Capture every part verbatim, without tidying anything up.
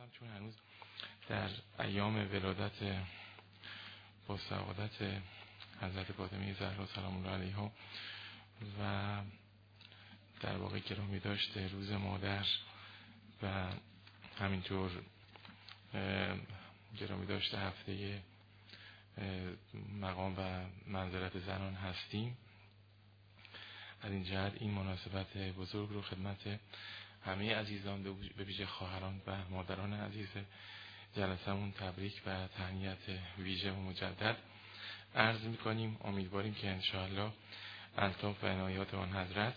هستم چون هنوز در ایام ولادت با سعادت حضرت فاطمه زهرا سلام الله علیها و در واقع گرامی داشته روز مادر و همینطور گرامی داشته هفته مقام و منزلت زنان هستیم. از این جهت این مناسبت بزرگ رو خدمت همه عزیزان به ویژه خواهران و مادران عزیز جلسمون تبریک و تهنیت ویژه و مجدد عرض می‌کنیم. امیدواریم که انشاءالله الطاف و عنایات آن حضرت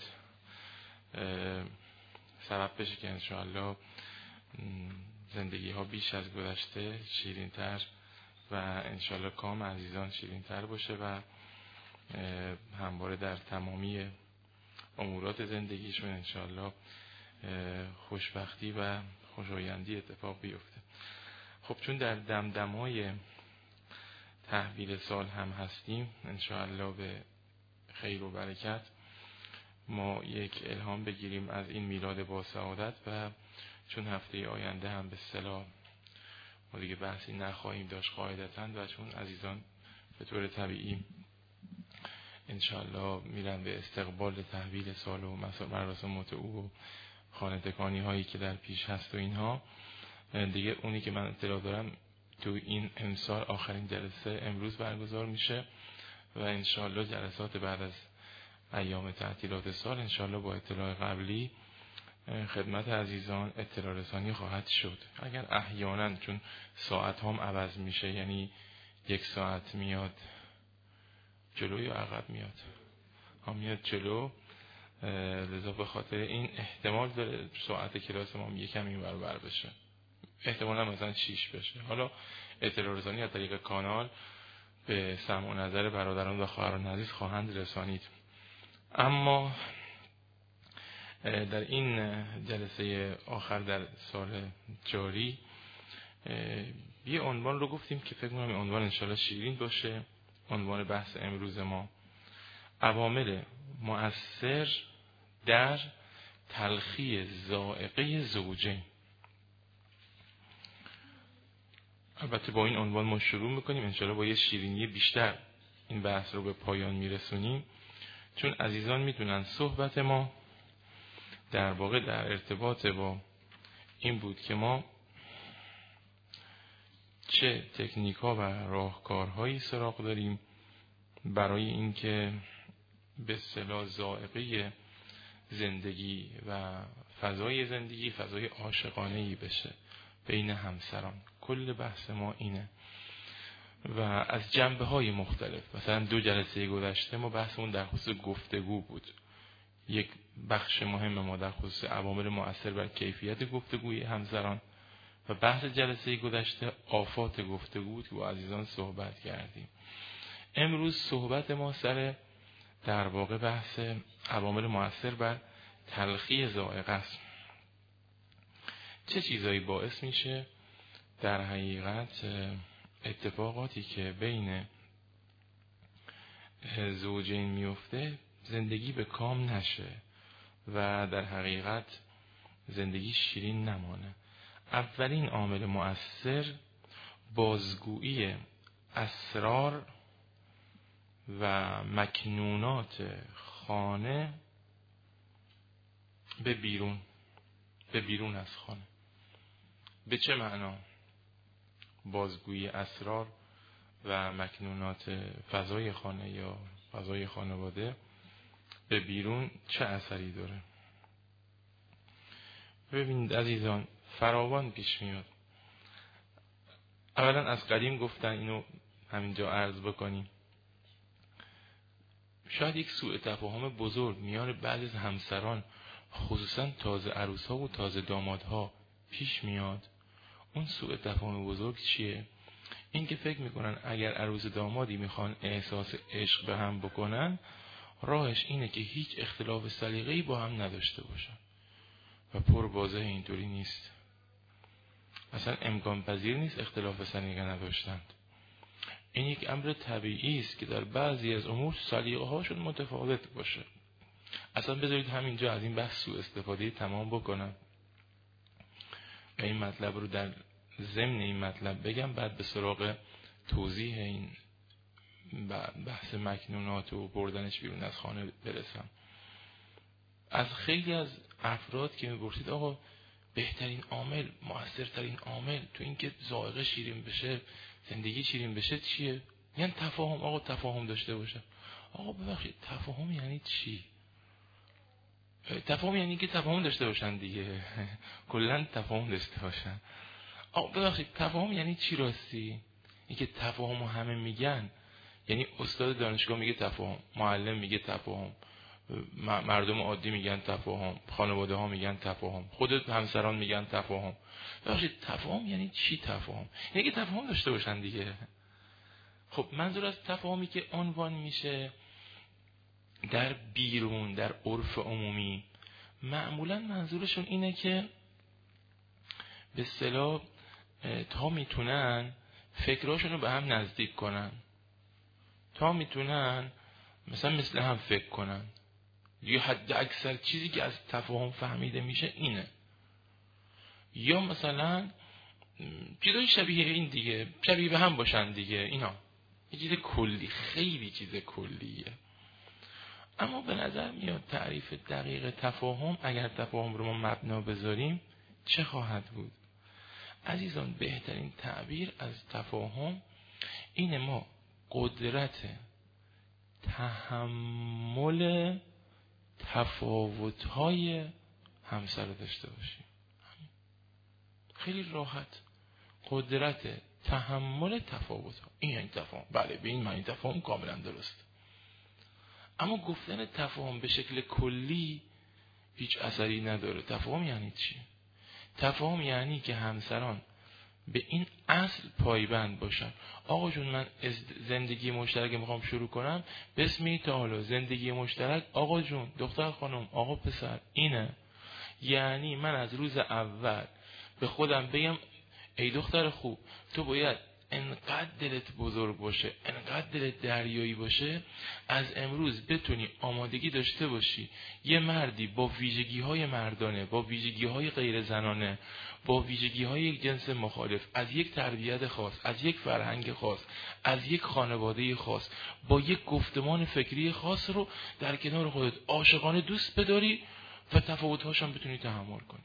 سبب بشه که انشاءالله زندگی ها بیش از گذشته شیرین‌تر و انشاءالله کام عزیزان شیرین‌تر باشه و همواره در تمامی امورات زندگیشون انشاءالله خوشبختی و خوشایندی اتفاق بیفته. خب چون در دمدمای تحویل سال هم هستیم انشاءالله به خیر و برکت ما یک الهام بگیریم از این میلاد با سعادت و چون هفته آینده هم به اصطلاح ما دیگه بحثی نخواهیم داشت قاعدتاً و چون عزیزان به طور طبیعی انشاءالله میرن به استقبال تحویل سال و مراسمات او و خانه‌تکانی هایی که در پیش هست و اینها دیگه اونی که من اطلاع دارم تو این امسال آخرین جلسه امروز برگزار میشه و انشاءالله جلسات بعد از ایام تعطیلات سال انشاءالله با اطلاع قبلی خدمت عزیزان اطلاع رسانی خواهد شد. اگر احیانا چون ساعت هم عوض میشه یعنی یک ساعت میاد جلو یا عقب میاد هم میاد جلو لذا به خاطر این احتمال داره ساعت کلاس ما یکم این ور بر بشه، احتمالا مثلا شیش بشه. حالا اطلاع رسانی از طریق کانال به سمع و نظر برادران و خواهران عزیز خواهند رسانید. اما در این جلسه آخر در سال جاری یه عنوان رو گفتیم که فکر می‌کنم این عنوان انشالله شیرین باشه. عنوان بحث امروز ما عوامل مؤثر در تلخی ذائقه زوجین. البته با این عنوان ما شروع میکنیم انشالله با یه شیرینی بیشتر این بحث رو به پایان میرسونیم چون عزیزان میدونن صحبت ما در واقع در ارتباط با این بود که ما چه تکنیک ها و راهکارهایی سراغ داریم برای اینکه به اصطلاح ذائقه زندگی و فضای زندگی فضای عاشقانه‌ای بشه بین همسران. کل بحث ما اینه و از جنبه‌های مختلف. مثلا دو جلسه گذشته ما بحثمون در خصوص گفتگو بود. یک بخش مهم ما در خصوص عوامل مؤثر بر کیفیت گفتگوی همسران و بحث جلسه گذشته آفات گفتگو بود که با عزیزان صحبت کردیم. امروز صحبت ما سر در واقع بحث عوامل مؤثر بر تلخی ذائقه است. چه چیزایی باعث میشه در حقیقت اتفاقاتی که بین زوجین میفته زندگی به کام نشه و در حقیقت زندگی شیرین نمانه. اولین عامل مؤثر بازگویی اسرار و مکنونات خانه به بیرون به بیرون از خانه. به چه معنا بازگویی اسرار و مکنونات فضای خانه یا فضای خانواده به بیرون چه اثری داره؟ ببینید عزیزان فراوان پیش میاد. اولا از قدیم گفتن اینو همینجا عرض بکنیم شاید یک سوء تفاهم بزرگ میان بعضی از همسران خصوصا تازه عروس‌ها و تازه دامادها پیش میاد. اون سوء تفاهم بزرگ چیه؟ این که فکر میکنن اگر عروس دامادی میخوان احساس عشق به هم بکنن راهش اینه که هیچ اختلاف سلیقه‌ای با هم نداشته باشن و پر واضح اینطوری نیست. اصلا امکان پذیر نیست اختلاف سلیقه نداشتند. این یک امر طبیعی است که در بعضی از امور سلیقه هاشون متفاوت باشه. اصلا بذارید همینجا از این بحث سوء استفاده تمام بکنم. این مطلب رو در ضمن این مطلب بگم، بعد به سراغ توضیح این بحث مکنونات و بردنش بیرون از خانه برسم. از خیلی از افراد که می‌پرسید آقا بهترین عامل، مؤثرترین عامل تو این که ذائقه شیرین بشه، زندگی شیرین بشه چیه؟ یعنی تفاهم. آقا تفاهم داشته باشه. آقا ببخشید تفاهم یعنی چی؟ تفاهم یعنی که تفاهم داشته باشن دیگه. کلا تفاهم داشته باشن. آقا ببخشید تفاهم یعنی چی راستی؟ اینکه تفاهمو همه میگن، یعنی استاد دانشگاه میگه تفاهم، معلم میگه تفاهم، مردم عادی میگن تفاهم، خانواده ها میگن تفاهم، خود همسران میگن تفاهم. ببخشید تفاهم یعنی چی؟ تفاهم یعنی که تفاهم داشته باشن دیگه. خب منظور از تفاهمی که عنوان میشه در بیرون، در عرف عمومی، معمولا منظورشون اینه که به اصطلاح تا میتونن فکراشون رو به هم نزدیک کنن، تا میتونن مثلا مثل هم فکر کنن، یا حد اکثر چیزی که از تفاهم فهمیده میشه اینه، یا مثلا چیزای شبیه این دیگه، شبیه به هم باشن دیگه. اینا یه چیز کلی، خیلی چیز کلیه. اما به نظر میاد تعریف دقیق تفاهم، اگر تفاهم رو ما مبنا بذاریم، چه خواهد بود؟ عزیزان بهترین تعبیر از تفاهم اینه ما قدرت تحمل تفاوت‌های همسر رو داشته باشیم. خیلی راحت، قدرت تحمل تفاوت‌ها. این یعنی تفاهم. بله، به این معنی تفاهم کاملا درست. اما گفتن تفاهم به شکل کلی هیچ اثری نداره. تفاهم یعنی چی؟ تفاهم یعنی که همسران به این اصل پایبند باشن. آقا جون من زندگی مشترک میخوام شروع کنم، بسمی تعالی زندگی مشترک، آقا جون، دختر خانم، آقا پسر، اینه. یعنی من از روز اول به خودم بگم ای دختر خوب، تو باید انقدر دلت بزرگ باشه، انقدر دلت دریایی باشه، از امروز بتونی آمادگی داشته باشی یه مردی با ویژگی های مردانه، با ویژگی های غیر زنانه، با ویژگی های یک جنس مخالف، از یک تربیت خاص، از یک فرهنگ خاص، از یک خانواده خاص، با یک گفتمان فکری خاص رو در کنار خودت عاشقانه دوست بداری و تفاوت‌هاش هم بتونی تحمل کنی.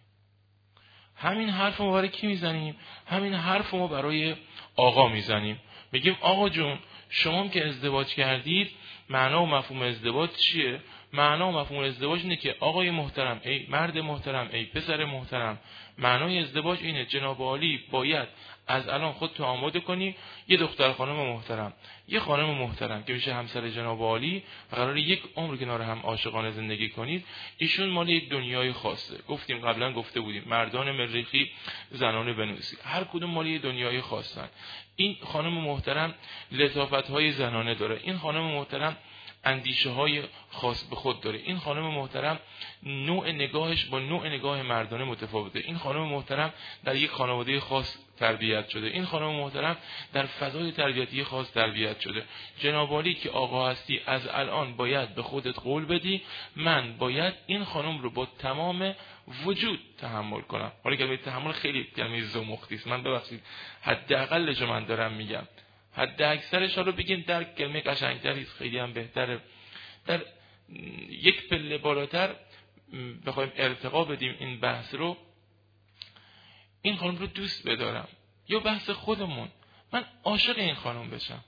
همین حرف ما برای کی میزنیم؟ همین حرف ما برای آقا میزنیم. میگیم آقا جون، شما که ازدواج کردید، معنا و مفهوم ازدواج چیه؟ معنا و مفهوم ازدواج اینه که آقای محترم، ای مرد محترم، ای پسر محترم، معنای ازدواج اینه جناب عالی باید از الان خودتو آماده کنی یه دختر خانم محترم، یه خانم محترم که میشه همسر جناب عالی و قراره یک عمر کنار هم عاشقانه زندگی کنید. ایشون مال یک دنیای خاصه. گفتیم قبلا گفته بودیم مردان مریخی، زنان ونوسی، هر کدوم مال یک دنیای خاصن. این خانم محترم لطافت‌های زنانه داره، این خانم محترم اندیشه های خاص به خود داره، این خانم محترم نوع نگاهش با نوع نگاه مردانه متفاوته، این خانم محترم در یک خانواده خاص تربیت شده، این خانم محترم در فضای تربیتی خاص تربیت شده. جناب عالی که آقا هستی، از الان باید به خودت قول بدی من باید این خانم رو با تمام وجود تحمل کنم. حالا کلمه تحمل خیلی کلمه زمختی است، من ببخشید حداقلش من دارم میگم، حد اکثرش رو بگیم در کلمه قشنگتری است، خیلی هم بهتره. در یک پله بالاتر بخوایم ارتقا بدیم این بحث رو، این خانم رو دوست بدارم، یا بحث خودمون من عاشق این خانم بشم.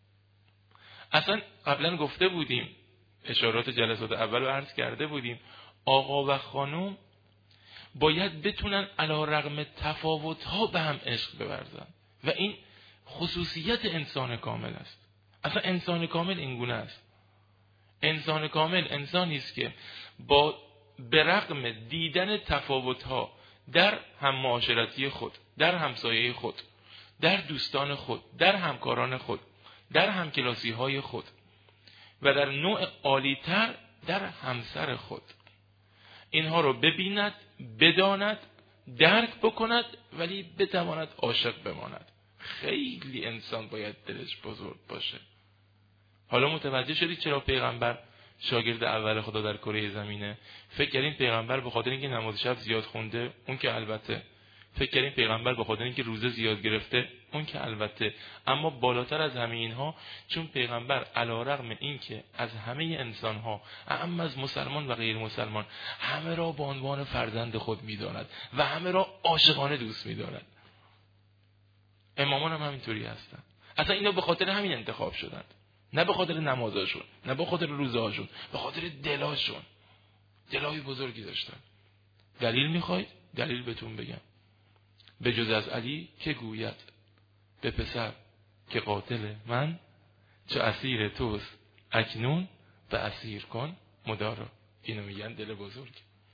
اصلا قبلا گفته بودیم، اشارات جلسات اول رو عرض کرده بودیم، آقا و خانم باید بتونن علی رغم تفاوت‌ها به هم عشق بورزن و این خصوصیت انسان کامل است. اصلا انسان کامل اینگونه است. انسان کامل انسانی است که با به رغم دیدن تفاوت‌ها در هم معاشرتی خود، در همسایه خود، در دوستان خود، در همکاران خود، در همکلاسی‌های خود و در نوع عالی‌تر در همسر خود، اینها رو ببیند، بداند، درک بکند، ولی بتواند عاشق بماند. خیلی انسان باید دلش بزرگ باشه. حالا متوجه شدید چرا پیغمبر شاگرد اول خدا در کره زمینه؟ فکر کردین پیغمبر به خاطر اینکه نماز شب زیاد خونده؟ اون که البته فکر کردیم پیغمبر به خاطر اینکه روزه زیاد گرفته، اون که البته، اما بالاتر از همه اینها چون پیغمبر علیرغم اینکه از همه انسانها، اما از مسلمان و غیر مسلمان، همه را به عنوان فرزند خود می‌داند و همه را عاشقانه دوست می‌دارد. امامان هم همینطوری هستن. اصلا اینا به خاطر همین انتخاب شدند، نه به خاطر نمازاشون، نه به خاطر روزهاشون، به خاطر دلاشون. دلای بزرگی داشتن. دلیل میخواید؟ دلیل بهتون بگم. به جز از علی که گوید به پسر که قاتل من، چه اسیر توست اکنون به اسیر کن مدارا. اینو میگن دل بزرگ،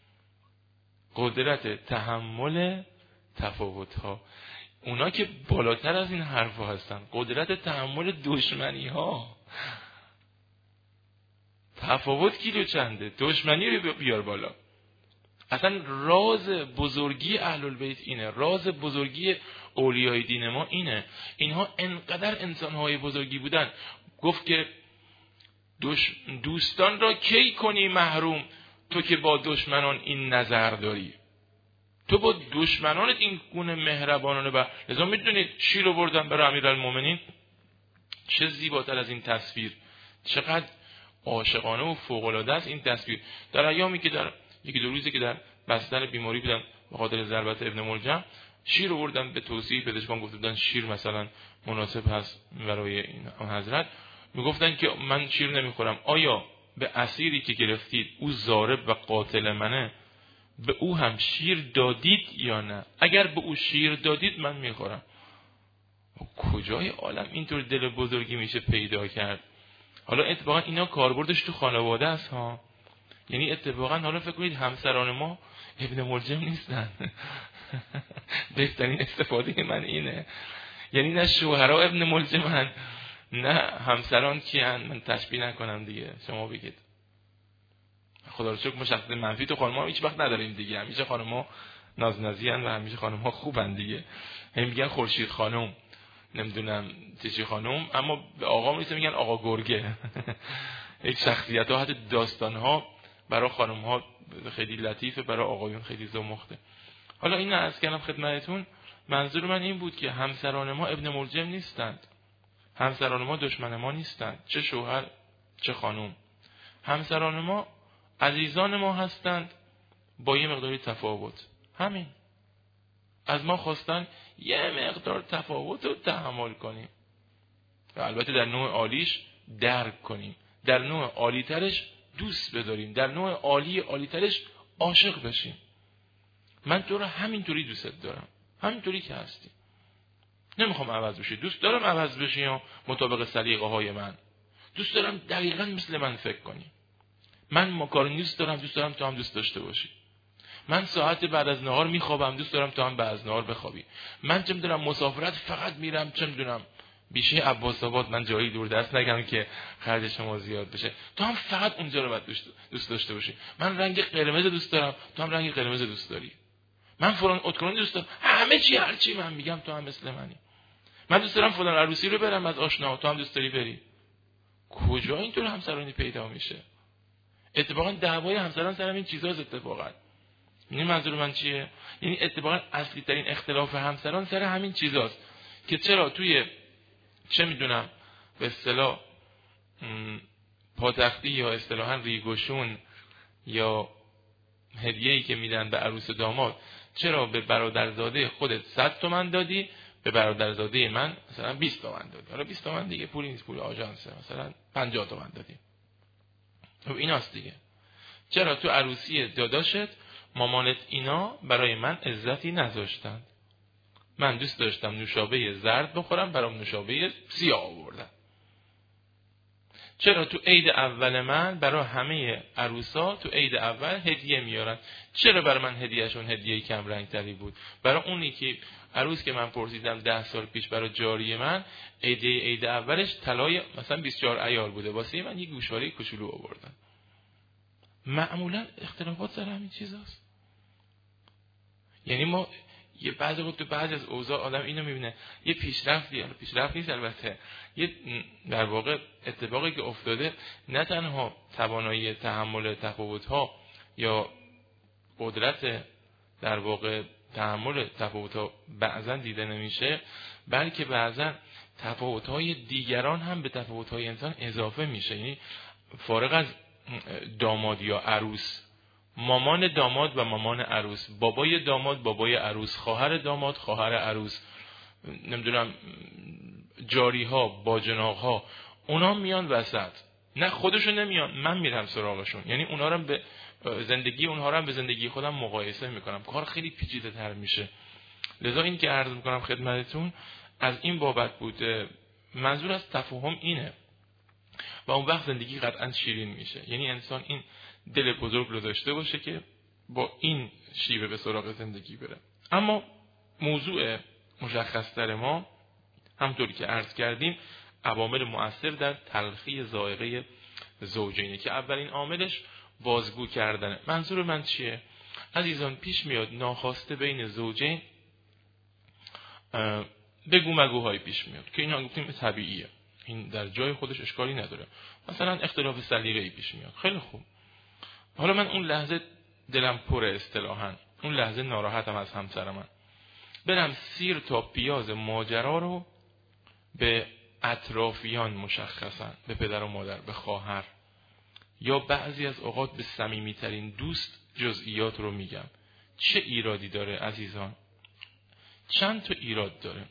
قدرت تحمل تفاوت ها. اونا که بالاتر از این حرفا هستن، قدرت تحمل دشمنی ها. تفاوت کیلو چنده، دشمنی رو بیار بالا. اصلا راز بزرگی اهل البیت اینه، راز بزرگی اولیای دین ما اینه. اینها انقدر انسانهای بزرگی بودن. گفت که دوستان را کی کنی محروم، تو که با دشمنان این نظر داری. تو با دشمنانت این گونه مهربانانه. و لذا میدونید شیر رو بردن برای امیرالمومنین. چه زیباتر از این تصویر، چقدر عاشقانه و فوق‌العاده است این تصویر. در ایامی که در یکی دو روزی که در بستر بیماری بودن به خاطر ضربت ابن ملجم، شیر رو بردن به توصیه پزشکان، گفته بودن شیر مثلا مناسب هست برای این حضرت. میگفتن که من شیر نمیخورم. آیا به اسیری که گرفتید او ضارب و قاتل منه، به او هم شیر دادید یا نه؟ اگر به او شیر دادید من میخورم. کجای عالم اینطور دل بزرگی میشه پیدا کرد؟ حالا اتفاقا اینا کاربردش تو خانواده است ها. یعنی اتفاقا حالا فکر کنید همسران ما ابن ملجم نیستن. بهترین استفاده من اینه. یعنی نه شوهرها ابن ملجمن، نه همسران کیان. من تشبیه نکنم دیگه، شما بگید. خدا رو شکر ما شخصیت منفی تو خانم‌ها هیچ وقت نداریم دیگه. همیشه خانم‌ها نازنازیان و همیشه خانم‌ها خوبن دیگه. هم میگن خورشید خانم، نمیدونم چی خانم، اما به آقا میسه میگن آقا گرگه. یک شخصیت‌ها حتی داستان‌ها برای خانم‌ها خیلی لطیفه، برای آقایون خیلی زمخته. حالا این عرض کردم خدمتتون، منظور من این بود که همسران ما ابن ملجم نیستند. همسران ما دشمن ما نیستند، چه شوهر چه خانم. همسران ما عزیزان ما هستند با یه مقداری تفاوت. همین. از ما خواستن یه مقدار تفاوت رو تحمل کنیم و البته در نوع عالیش درک کنیم، در نوع عالی ترش دوست بداریم، در نوع عالی عالی ترش عاشق بشیم. من تو رو همینطوری دوست دارم، همینطوری که هستی. نمیخوام عوض بشی. دوست دارم عوض بشی یا مطابق سلیقه های من. دوست دارم دقیقاً مثل من فکر کنی. من ماکارونی دوست دارم، دوست دارم تو هم دوست داشته باشی. من ساعت بعد از نهار میخوابم، دوست دارم تو هم بعد از نهار بخوابی. من چه میدونم مسافرت فقط میرم، چه میدونم بیشه عباس آباد، من جایی دور دست نگم که خرج شما زیاد بشه، تو هم فقط اونجا رو باید دوست داشته باشی. من رنگ قرمز دوست دارم، تو هم رنگ قرمز دوست داری. من فلان اتکلون دوست دارم، همه چی هر چی من میگم تو هم مثل منی. من دوست دارم فلان عروسی رو برم از آشنا، تو هم دوست داری بری. کجا اینطور همسرانی پیدا میشه؟ اتفاقا دعوای همسران سر این چیزاست. اتفاقا این منظور من چیه؟ یعنی اتفاقا اصلی ترین اختلاف همسران سر همین چیزاست که چرا توی چه میدونم به اصطلاح پاتختی یا اصطلاحاً ریگوشون یا هدیه‌ای که میدن به عروس و داماد، چرا به برادرزاده خودت صد تومن دادی، به برادرزاده من مثلا بیست تومن دادی؟ حالا بیست تومن دیگه پولی نیست، پول آژانسه، مثلا پنجاه تومن دادی. خب ایناست دیگه. چرا تو عروسی داداشت مامانت اینا برای من عزتی نذاشتند؟ من دوست داشتم نوشابه زرد بخورم، برام نوشابه سیاه آوردن. چرا تو عید اول من برای همه عروسا تو عید اول هدیه میارن؟ چرا برای من هدیهشون هدیه کم رنگ تری بود؟ برای اونی که عروس که من پرسیدم ده سال پیش برای جاری من عید عید اولش طلای مثلا بیست و چهار عیار بوده، واسه من یه گوشواره کوچولو آوردن. معمولا اختلافات سر همین چیزاست. یعنی ما یه بعضی وقت تو بعضی از اوضاع آدم اینو میبینه یه پیشرفتی، حالا پیشرفت نیست البته، یه در واقع اتفاقی که افتاده نه تنها توانایی تحمل تفاوت‌ها یا قدرت در واقع تحمل تفاوت‌ها بعضا دیده نمیشه، بلکه بعضا تفاوت‌های دیگران هم به تفاوت‌های انسان اضافه میشه. یعنی فارغ از داماد یا عروس، مامان داماد و مامان عروس، بابای داماد بابای عروس، خواهر داماد خواهر عروس، نمیدونم جاری‌ها باجناق‌ها، اونا میان وسط. نه خودشون نمیان، من میرم سراغشون. یعنی اونا رو به زندگی اونها رو هم به زندگی خودم مقایسه میکنم. کار خیلی پیچیده تر میشه. لذا این که عرض میکنم خدمتتون از این بابت بوده. منظور از تفاهم اینه و اون وقت زندگی قطعا شیرین میشه. یعنی انسان این دل بزرگ رو داشته باشه که با این شیوه به سراغ زندگی بره. اما موضوع مشخص‌تر ما همطوری که عرض کردیم عوامل مؤثر در تلخی ذائقه زوجینه که اولین عاملش بازگو کردنه. منظور من چیه؟ عزیزان پیش میاد ناخواسته بین زوجین بگو مگوهای پیش میاد که اینا گفتیم طبیعیه، این در جای خودش اشکالی نداره. مثلا اختلاف سلیقه‌ای پیش میاد، خیلی خوب. حالا من اون لحظه دلم پره اصطلاحاً، اون لحظه ناراحتم از همسر من، برم سیر تا پیاز ماجرا رو به اطرافیان مشخصاً، به پدر و مادر، به خواهر یا بعضی از اوقات به صمیمی‌ترین دوست جزئیات رو میگم. چه ایرادی داره عزیزان؟ چند تا ایراد داره.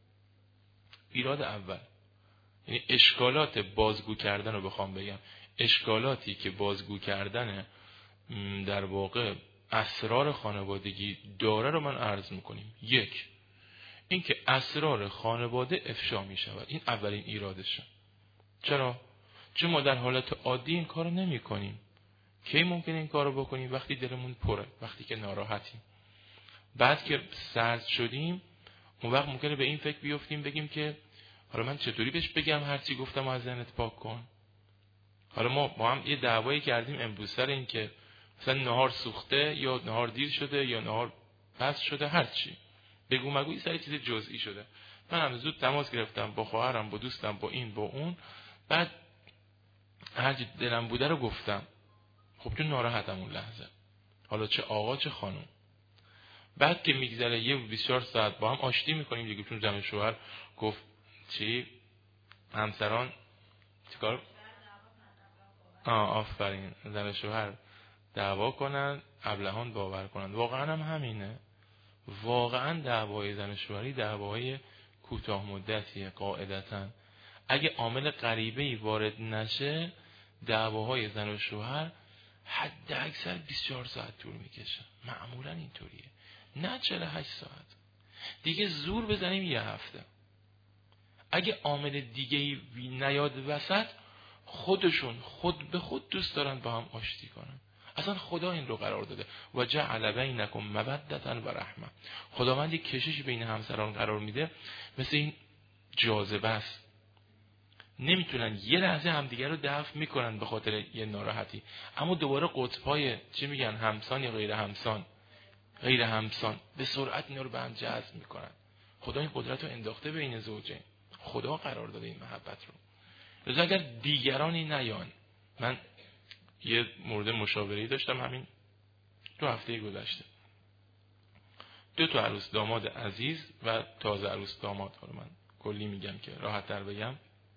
ایراد اول، یعنی اشکالات بازگو کردن رو بخوام بگم، اشکالاتی که بازگو کردن در واقع اسرار خانوادگی داره رو من عرض میکنیم. یک، این که اسرار خانواده افشا میشود. این اولین ایرادشه. چرا؟ چون ما در حالت عادی این کارو نمی کنیم. کی ممکنه این کارو بکنیم؟ وقتی دلمون پره، وقتی که ناراحتیم. بعد که سرد شدیم اون وقت ممکنه به این فکر بیفتیم بگیم که حالا من چطوری بهش بگم هرچی گفتم از ذهنت پاک کن. حالا ما با هم یه دعوایی کردیم امروز سر این که مثلا نهار سوخته یا نهار دیر شده یا نهار پس شده، هرچی بگو مگوی سر چیز جزئی شده. من هم زود تماس گرفتم با خواهرم، با دوستم، با این با اون، بعد هرچی دلم بوده رو گفتم. خب چون ناراحتم اون لحظه، حالا چه آقا چه خانم. بعد که میگذره یه بیست و چهار ساعت با هم آشتی میکنیم دیگه، چون زن شوهر گفت چی همسران چیکار آه آفرین زن شوهر دعوا کنن ابلهان باور کنن. واقعا هم همینه. واقعا دعوای زن شوهری دعوای کوتاه مدتیه قاعدتاً. اگه عامل غریبه‌ای وارد نشه دعواهای زن و شوهر حد اکثر بیست و چهار ساعت طول میکشه. معمولا اینطوریه، نه چهل و هشت ساعت. دیگه زور بزنیم یه هفته. اگه عامل دیگه‌ای نیاد وسط، خودشون خود به خود دوست دارن با هم آشتی کنن. اصلا خدا این رو قرار داده و جعل بینکم مودة و رحمه. خداوند یک کشش بین همسران قرار میده مثل این جاذبه است. نمیتونن یه لحظه همدیگه رو دفع میکنن به خاطر یه ناراحتی، اما دوباره قطبای چی میگن همسان یا غیر همسان غیر همسان به سرعت اینا رو به هم جذب میکنن. خدا این قدرت رو انداخته بین زوجین. خدا قرار داده این محبت رو. لذا اگر دیگرانی نیان، من یه مورد مشاوره‌ای داشتم همین دو هفته گذشته، دو تا عروس داماد عزیز و تازه عروس داماد، حالا من کلی میگم که راحت تر بگم،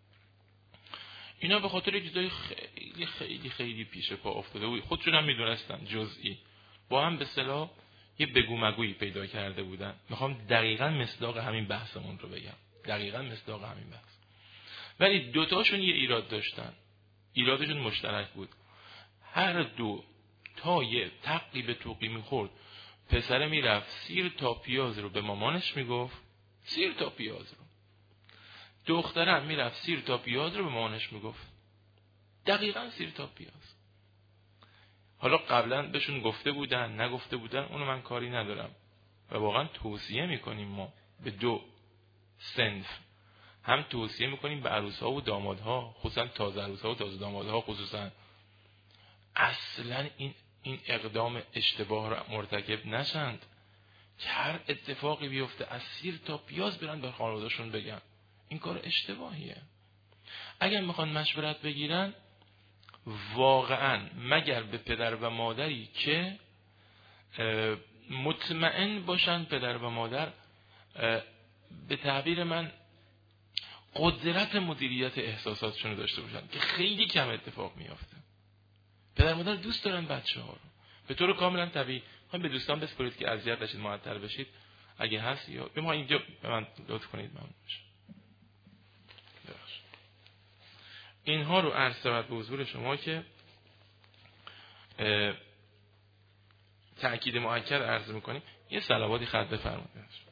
اینا به خاطر چیزای خیلی خیلی خیلی پیش پا افتاده بود، خودشون هم میدونستن جزئی، با هم به اصطلاح یه بگو مگویی پیدا کرده بودن. میخوام دقیقاً مصداق همین بحثمون رو بگم، دقیقاً مصداق همین بحث. ولی دوتاشون یه ایراد داشتن، ایرادشون مشترک بود. هر دو تا یه تقی به توقی میخورد، پسر میرفت سیر تا پیاز رو به مامانش میگفت، سیر تا پیاز رو. دخترم میرفت سیر تا پیاز رو به مامانش میگفت، دقیقاً سیر تا پیاز. حالا قبلا بهشون گفته بودن نگفته بودن اونو من کاری ندارم و واقعا توصیه میکنیم ما به دو صنف، هم توصیه میکنیم به عروس‌ها و دامادها، خصوصا تازه عروس‌ها و تازه دامادها، خصوصا اصلا این این اقدام اشتباه را مرتکب نشند که هر اتفاقی بیفته از سیر تا پیاز برن به خانواده‌شون بگن. این کار اشتباهیه. اگر میخوان مشورت بگیرن واقعا مگر به پدر و مادری که مطمئن باشن پدر و مادر به تعبیر من قدرت مدیریت احساساتشون رو داشته باشن که خیلی کم اتفاق میافته. پدر مادر دوست دارن بچه ها رو به طور کاملا طبیعی. خواهیم به دوستان بسپرید که اذیت نشید، معطل بشید اگه هست، یا به ما اینجا به من لطف کنید ممنون میشه. اینها رو عرض شود به حضور شما که تأکید مؤکد عرض میکنیم. یه صلواتی خط بفرمایید.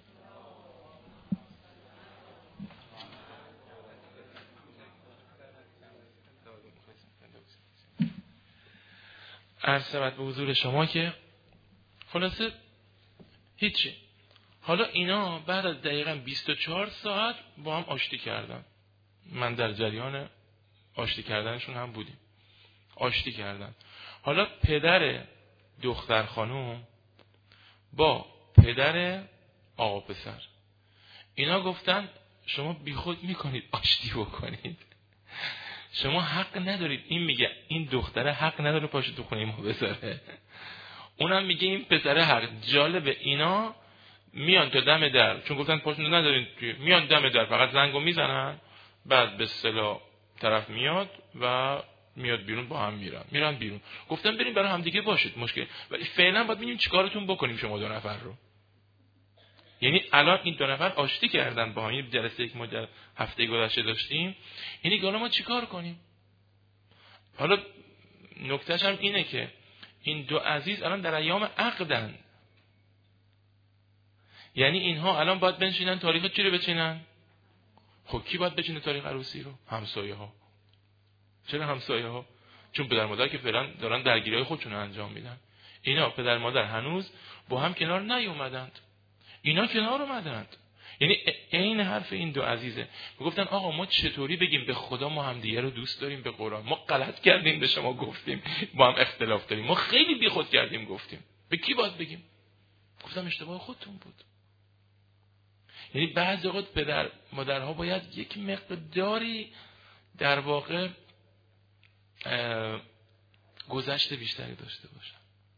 عرض شود به حضور شما که خلاصه هیچی. حالا اینا بعد از دقیقاً بیست و چهار ساعت با هم آشتی کردن. من در جریان آشتی کردنشون هم بودیم. آشتی کردن. حالا پدر دختر خانوم با پدر آقا پسر اینا گفتن شما بیخود میکنید آشتی بکنید، شما حق ندارید. این میگه این دختره حق نداره پاشه تو خونه ما بذاره، اونم میگه این پسره حق. جالبه اینا میان تا دم در، چون گفتن پاشو ندارین، میان دم در فقط زنگو میزنن، بعد به اصطلاح طرف میاد و میاد بیرون، با هم میرن میرن بیرون. گفتم بریم برای هم دیگه باشید مشکل، ولی فعلا باید ببینیم چیکارتون بکنیم شما دو نفر رو. یعنی الان این دو نفر آشتی کردن با هم، این جلسه یک مدت هفته گذشته داشتیم، یعنی حالا ما چیکار کنیم؟ حالا نکتهش هم اینه که این دو عزیز الان در ایام عقدن، یعنی اینها الان باید بنشینن تاریخ چی رو بچینن؟ خب کی باید بچینه تاریخ عروسی رو؟ همسایه ها. چرا همسایه ها؟ چون پدر مادر که فعلا دارن درگیری‌های خودشون رو انجام میدن. اینا پدر مادر هنوز با هم کنار نیومدند، اینا کنار اومدند. یعنی عین حرف این دو عزیزه. میگفتن آقا ما چطوری بگیم به خدا ما همدیگه رو دوست داریم، به قرآن ما غلط کردیم به شما گفتیم با هم اختلاف داریم، ما خیلی بیخود کردیم گفتیم، به کی باید بگیم؟ گفتم اشتباه خودتون بود. یعنی بعضی وقت پدر مادرها باید یک مقداری در واقع گذشته بیشتری داشته باشن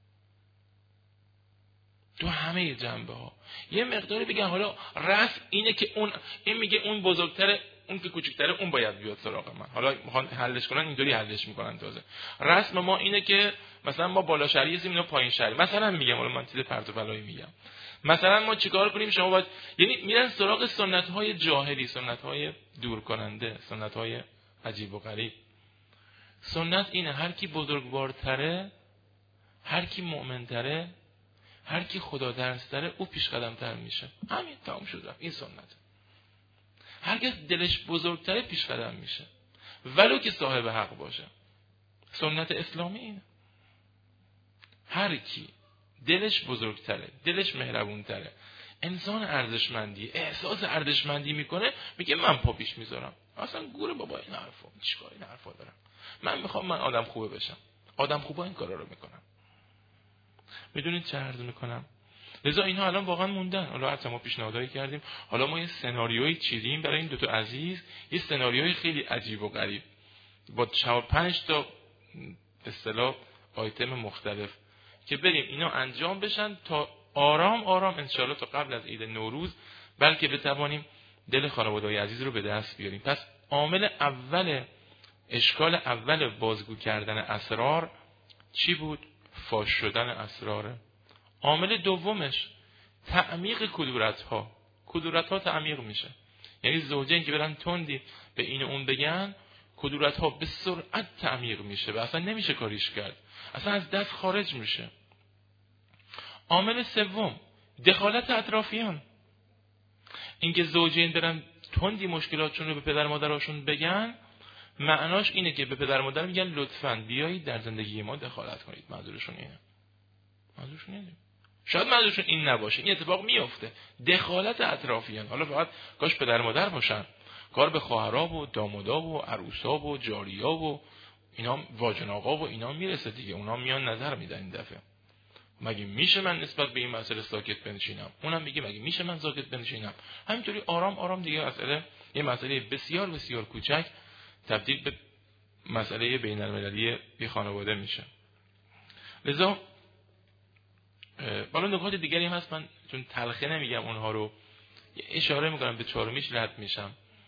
تو همه جنبه ها. یه مقداری بگن حالا رسم اینه که اون این میگه اون بزرگتره، اون که کوچکتره اون باید بیاد سراغ من. حالا میخوان حلش کنن اینطوری حلش میکنن. تازه رسم ما اینه که مثلا ما بالا شهری هستیم اینا پایین شهری، مثلا میگم، حالا من چیز پرت و پلایی میگم، مثلا ما چیکار کنیم شما باید، یعنی میرن سراغ سنت های جاهلی، سنت های دور کننده، سنت های عجیب و غریب. سنت اینه هر کی بزرگوارتره، هر کی مؤمنتره، هر کی خدا درستره او پیش قدم تر میشه. همین تمام شد رفت. این سنت. هر کس دلش بزرگتره پیش قدم میشه ولو که صاحب حق باشه. سنت اسلامی اینه. هر کی دلش بزرگتره، دلش مهربونتره، انسان ارزشمندی، احساس ارزشمندی میکنه، میگه من پا پیش میذارم. اصلا گوره بابا این حرفا، چیکار این حرفا دارم؟ من میخوام من آدم خوبه بشم. آدم خوبا این کارا رو میکنن. میدونید چه عرض میکنم؟ لذا اینها الان واقعا موندن. حالا حتی ما پیشنهادایی کردیم، حالا ما یه سناریویی چیدیم برای این دو تا عزیز، یه سناریوی خیلی عجیب و غریب با چهار پنج تا اصطلاح آیتم مختلف که بریم اینا انجام بشن تا آرام آرام انشالله تا قبل از عید نوروز بلکه بتوانیم دل خانواده‌های عزیز رو به دست بیاریم. پس عامل اول، اشکال اول بازگو کردن اسرار چی بود؟ فاش شدن اسراره. عامل دومش تعمیق کدورت‌ها. کدورت‌ها تعمیق میشه. یعنی زوجین که برن تندی به این و اون بگن، کدورت‌ها به سرعت تعمیق میشه و اصلا نمیشه کاریش کرد. اصلا از دست خارج میشه. عامل سوم دخالت اطرافیان. اینکه زوجین برن تندی مشکلاتشون رو به پدر مادرشون بگن، معناش اینه که به پدر مادر میگن لطفاً بیایید در زندگی ما دخالت کنید. منظورشون اینه. منظورشون اینه. شاید منظورشون این نباشه، این اتفاق میفته. دخالت اطرافیان. حالا فقط کاش پدر مادر باشن، کار به خواهرها و دامادا و عروسا و جاریا و اینا، واجن آقا و اینا میرسه دیگه. اونا میان نظر میدن این دفعه. مگه میشه من نسبت به این مسئله ساکت بنشینم؟ اونم میگه مگه میشه من ساکت بنشینم؟ همینطوری آرام آرام دیگه مسئله، یه مسئله بسیار بسیار کوچک تبدیل به مسئله بین المللی بی خانواده میشه. لذا بالا نکات دیگری هم هست، من چون تلخه نمیگم اونها رو، یه اشاره میکنم به چهارمیش رد میشم.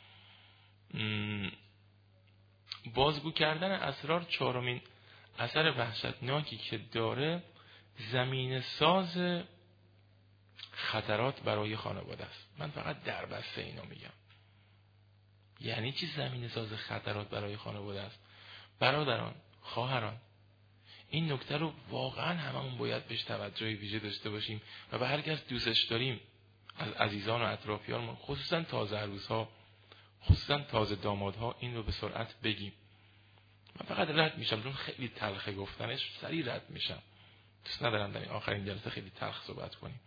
بازگو کردن اسرار چهارمین اثر وحشتناکی که داره زمین ساز خطرات برای خانواده است. من فقط در بسته اینو میگم. یعنی چی زمین ساز خطرات برای خانواده است؟ برادران، خواهران، این نکته رو واقعا هممون باید بهش توجه ویژه داشته باشیم و به هر کس دوستش داریم از عزیزان و اطرافیانمون، خصوصا تازه عروس‌ها، خصوصا تازه دامادها، این رو به سرعت بگیم. من فقط رد میشم چون خیلی تلخه گفتنش، سریع رد میشم. دوست ندارم در این آخرین جلسه خیلی تلخ صحبت کنیم.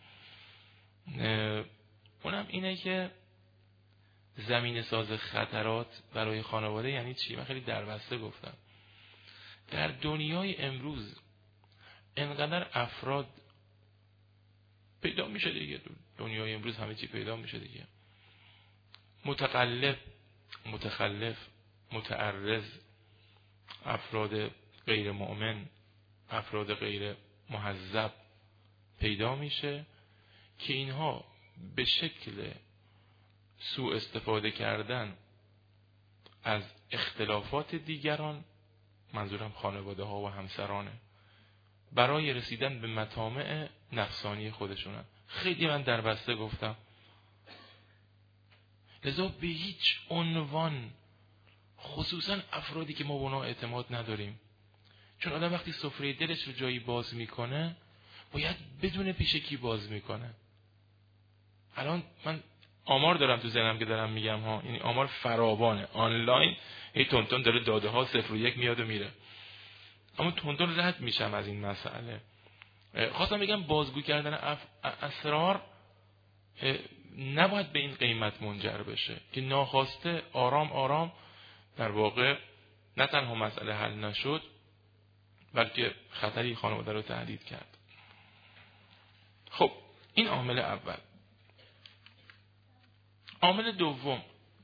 اونم اینه که زمین ساز خطرات برای خانواده یعنی چی؟ من خیلی دربسته گفتم. در دنیای امروز انقدر افراد پیدا میشه دیگه، دنیای امروز همه چی پیدا میشه دیگه، متقلب، متخلف، متعرض، افراد غیر مؤمن، افراد غیر مهذب پیدا میشه که اینها به شکل سوء استفاده کردن از اختلافات دیگران، منظورم خانواده ها و همسرانه، برای رسیدن به مطامع نفسانی خودشونن. خیلی من در بسته گفتم، لذا به هیچ عنوان، خصوصا افرادی که ما به اونها اعتماد نداریم، چون آدم وقتی سفره دلش رو جایی باز میکنه باید بدون پیش کی باز میکنه. الان من آمار دارم تو ذهنم که دارم میگم ها، یعنی آمار فراوانه، آنلاین هی تونتون داره داده ها صفر و یک میاد و میره، اما تونتون رد میشم از این مسئله. خواستم بگم بازگو کردن اف... اسرار نباید به این قیمت منجر بشه که ناخواسته آرام آرام در واقع نه تنها مسئله حل نشد بلکه خطری خانواده رو تهدید کرد. خب این عامل اول. عامل دوم،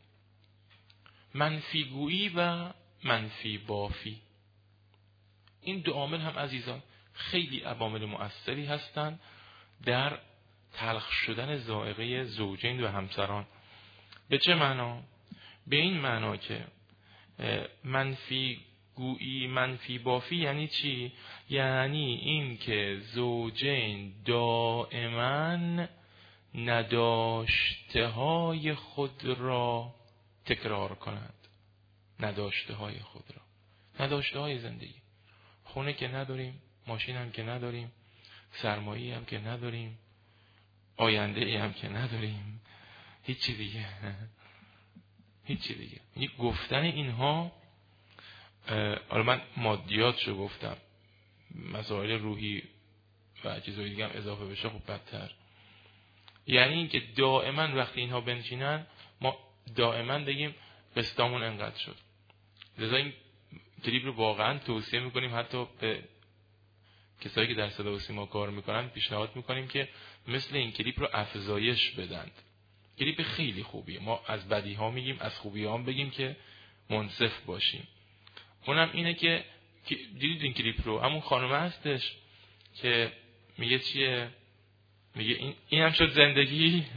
منفیگویی و منفی بافی. این دو عامل هم عزیزان خیلی عوامل مؤثری هستند در تلخ شدن ذائقه زوجین و همسران. به چه معنا؟ به این معنا که منفی گویی، منفی بافی یعنی چی؟ یعنی این که زوجین دائما نداشته های خود را تکرار کنند. نداشته های خود را، نداشته های زندگی. خونه که نداریم، ماشین هم که نداریم، سرمایه‌ای هم که نداریم، آینده ای هم که نداریم، هیچی دیگه، هیچی دیگه. یعنی گفتن اینها، حالا من مادیاتشو گفتم، مسائل روحی و چیزهای دیگه هم اضافه بشه خب بدتر. یعنی اینکه دائما وقتی اینها بنشینن ما دائما بگیم قسطامون انقدر شد. لذا این کلیپ رو واقعا توصیه میکنیم، حتی به کسایی که در صدا و سیما کار میکنن پیشنهاد میکنیم که مثل این کلیپ رو افزایش بدند. کلیپ خیلی خوبیه، ما از بدی ها میگیم، از خوبی ها هم بگیم که منصف باشیم. اونم اینه که دیدید این کلیپ رو، همون خانومه هستش که میگه چیه، میگه این اینم شد زندگی.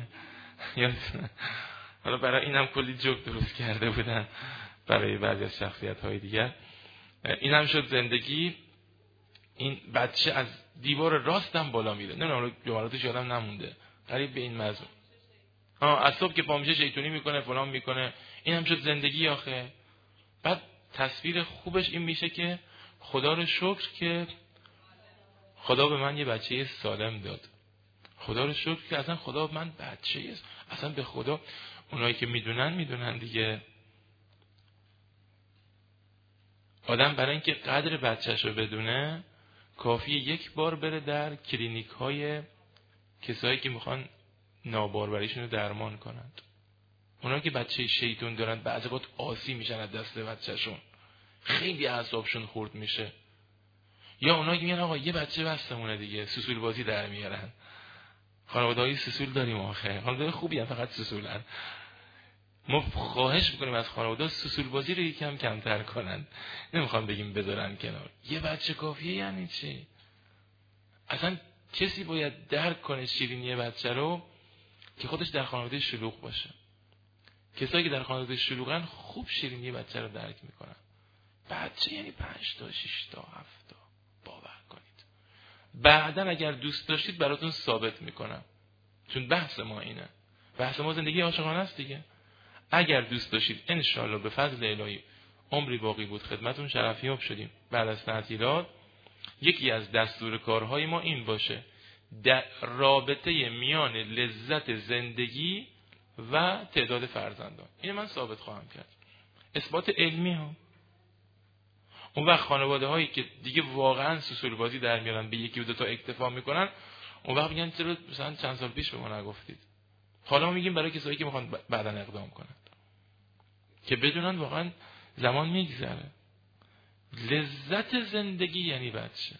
حالا برای اینم کلی جوک درست کرده بودن برای بعضی از شخصیت های دیگر. اینم شد زندگی، این بچه از دیوار راستم بالا میره، نه جملاتش یادم نمونده، قریب به این مضمون. ها از صبح که پا میشه شیطونی میکنه، فلان میکنه، اینم شد زندگی آخه. بعد تصویر خوبش این میشه که خدا رو شکر که خدا به من یه بچه سالم داد. خدا رو شکر که اصلا خدا به من بچه است. اصلا به خدا، اونایی که میدونن میدونن دیگه. آدم برای اینکه قدر بچه‌ش رو بدونه کافیه یک بار بره در کلینیک های کسایی که میخوان ناباروریشون رو درمان کنند. اونایی که بچه شیطون دارن بعضی وقت آسی میشن از دست بچه‌شون، خیلی اعصابشون خورد میشه. یا اونایی که میگن آقا یه بچه بسمونه دیگه، سوسول بازی در میارن. خانواده‌های سوسول داریم آخه، خانواده خوبی هم فقط سوسولن. ما خواهش میکنیم از خانواده سوسول بازی رو یکم کمتر کنن. نمیخوام بگیم بذارن کنار. یه بچه کافیه یعنی چی؟ اصلا کسی باید درک کنه شیرینی بچه رو که خودش در خانواده شلوغ باشه. کسایی که در خانواده شلوغن خوب شیرینی بچه رو درک میکنن. بچه یعنی پنج تا شش تا هفت تا، باور کنید. بعدن اگر دوست داشتید براتون ثابت میکنم، چون بحث ما اینه، بحث ما زندگی عاشقانه است دیگه. اگر دوست داشتید انشالله به فضل الهی عمری باقی بود خدمتون شرفیاب شدیم بعد از تعطیلات، یکی از دستور کارهای ما این باشه در رابطه میان لذت زندگی و تعداد فرزندان. اینو من ثابت خواهم کرد، اثبات علمی ها. اون وقت خانواده هایی که دیگه واقعا سوسول بازی در میارن، به یکی و دو تا اکتفا میکنن، اون وقت میگن چرا مثلا چند سال پیش به ما نگفتید. حالا ما میگیم برای کسایی که میخوان بعداً اقدام کنن که بدونن واقعا زمان میگذره. لذت زندگی یعنی بچه.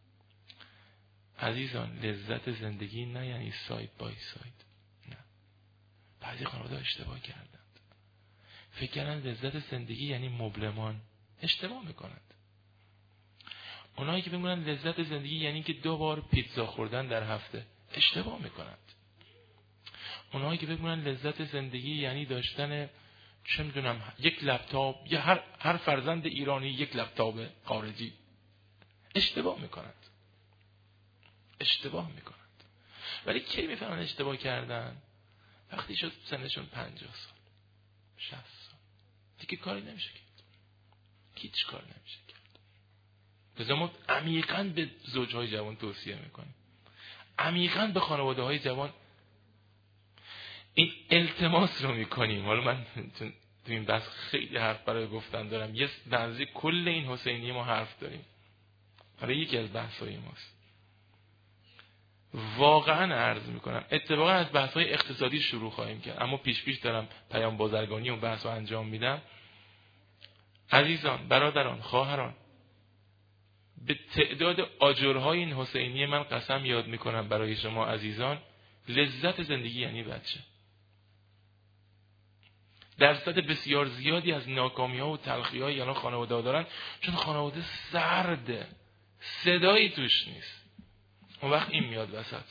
عزیزان لذت زندگی نه یعنی ساید بای ساید. نه. بعضی خانواده اشتباه کردند. فکر کردن لذت زندگی یعنی مبلمان. اشتباه میکنند. اونایی که میگن لذت زندگی یعنی که دو بار پیتزا خوردن در هفته، اشتباه میکنند. اونایی که میگن لذت زندگی یعنی داشتن چه میدونم یک لپتاپ، یا هر هر فرزند ایرانی یک لپتاپ خارجی، اشتباه میکنند. اشتباه میکنند. ولی کی میفهمن اشتباه کردن؟ وقتی شد سنشون پنجاه سال، شصت سال، دیگه کاری نمیشه کرد. هیچ کار نمیشه کرد. لذا ما عمیقاً به زوجهای جوان توصیه میکنیم، عمیقاً به خانواده های جوان این التماس رو میکنیم. حالا من تو این بحث خیلی حرف برای گفتن دارم، یه بنزی کل این حسینی ما حرف داریم، حالا یکی از بحث‌های ماست. واقعا عرض میکنم اتفاقا از بحث‌های اقتصادی شروع خواهیم کرد، اما پیش پیش دارم پیام بازرگانی و بحث رو انجام میدم. عزیزان، برادران، خواهران، به تعداد آجرهای این حسینی من قسم یاد میکنم برای شما عزیزان، لذت زندگی یعنی بچه. درصد بسیار زیادی از ناکامی‌ها و تلخی‌های الان خانواده دارن چون خانواده سرده، صدایی توش نیست. اون وقت این میاد وسط،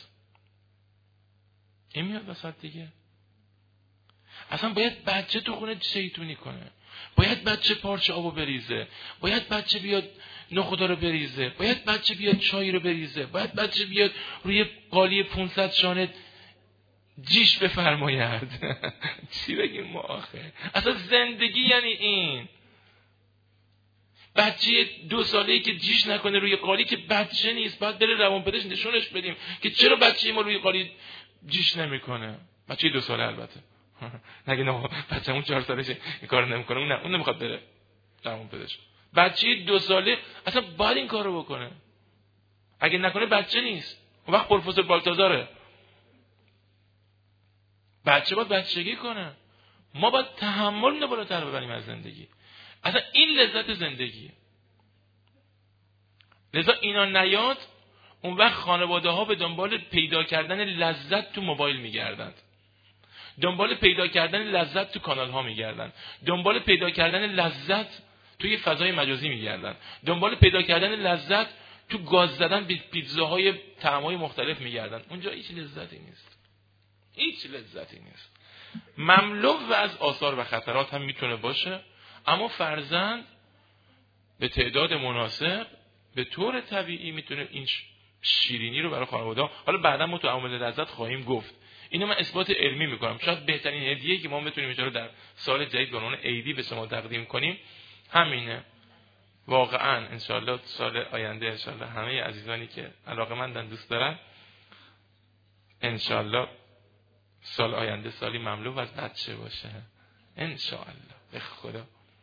این میاد وسط دیگه. اصلا باید بچه تو خونه شیطونی کنه، باید بچه پارچه آبو بریزه، باید بچه بیاد نخودا رو بریزه، باید بچه بیاد چای رو بریزه، باید بچه بیاد روی قالی پانصد شانه جیش بفرماید. چی بگیم ما آخه؟ اصلا زندگی یعنی این. بچه دو ساله‌ای که جیش نکنه روی قالی که بچه نیست، باید بره روانپزشک نشونش بدیم که چرا بچه ما روی قالی جیش نمیکنه. بچه دو ساله البته. نگه نه بچه‌مون چهار سالشه این کارو نمیکنه، اون نه، اون نمیخواد بره روانپزشک. بچه دو ساله اصلا باید این کارو بکنه. اگه نکنه بچه نیست. اون وقت پروفسور بالتازاره. بچه باید بچگی کنه. ما باید تحمل اینو بالاتر ببریم از زندگی. اصلا این لذت زندگیه. لذا اینا نیاد، اون وقت خانواده ها به دنبال پیدا کردن لذت تو موبایل میگردند، دنبال پیدا کردن لذت تو کانال ها میگردند، دنبال پیدا کردن لذت توی فضای مجازی میگردند، دنبال پیدا کردن لذت تو گاز زدن به پیتزاهای طعم‌های مختلف میگردند. اونجا هیچ لذتی نیست، هیچ لذتی نیست. مملو از آثار و خطرات هم میتونه باشه، اما فرزند به تعداد مناسب به طور طبیعی میتونه این شیرینی رو برای خانواده ها، حالا بعدا ما تو عوامل لذت خواهیم گفت، اینو من اثبات علمی میکنم. شاید بهترین هدیه‌ای که ما بتونیم ان در سال جدید به عنوان عیدی به شما تقدیم کنیم همینه. واقعا ان شاءالله سال آینده ان شاءالله همه عزیزانی که علاقه‌مندن دوست دارن، ان شاءالله سال آینده سالی مملو از بچه باشه ان شاءالله. به خدا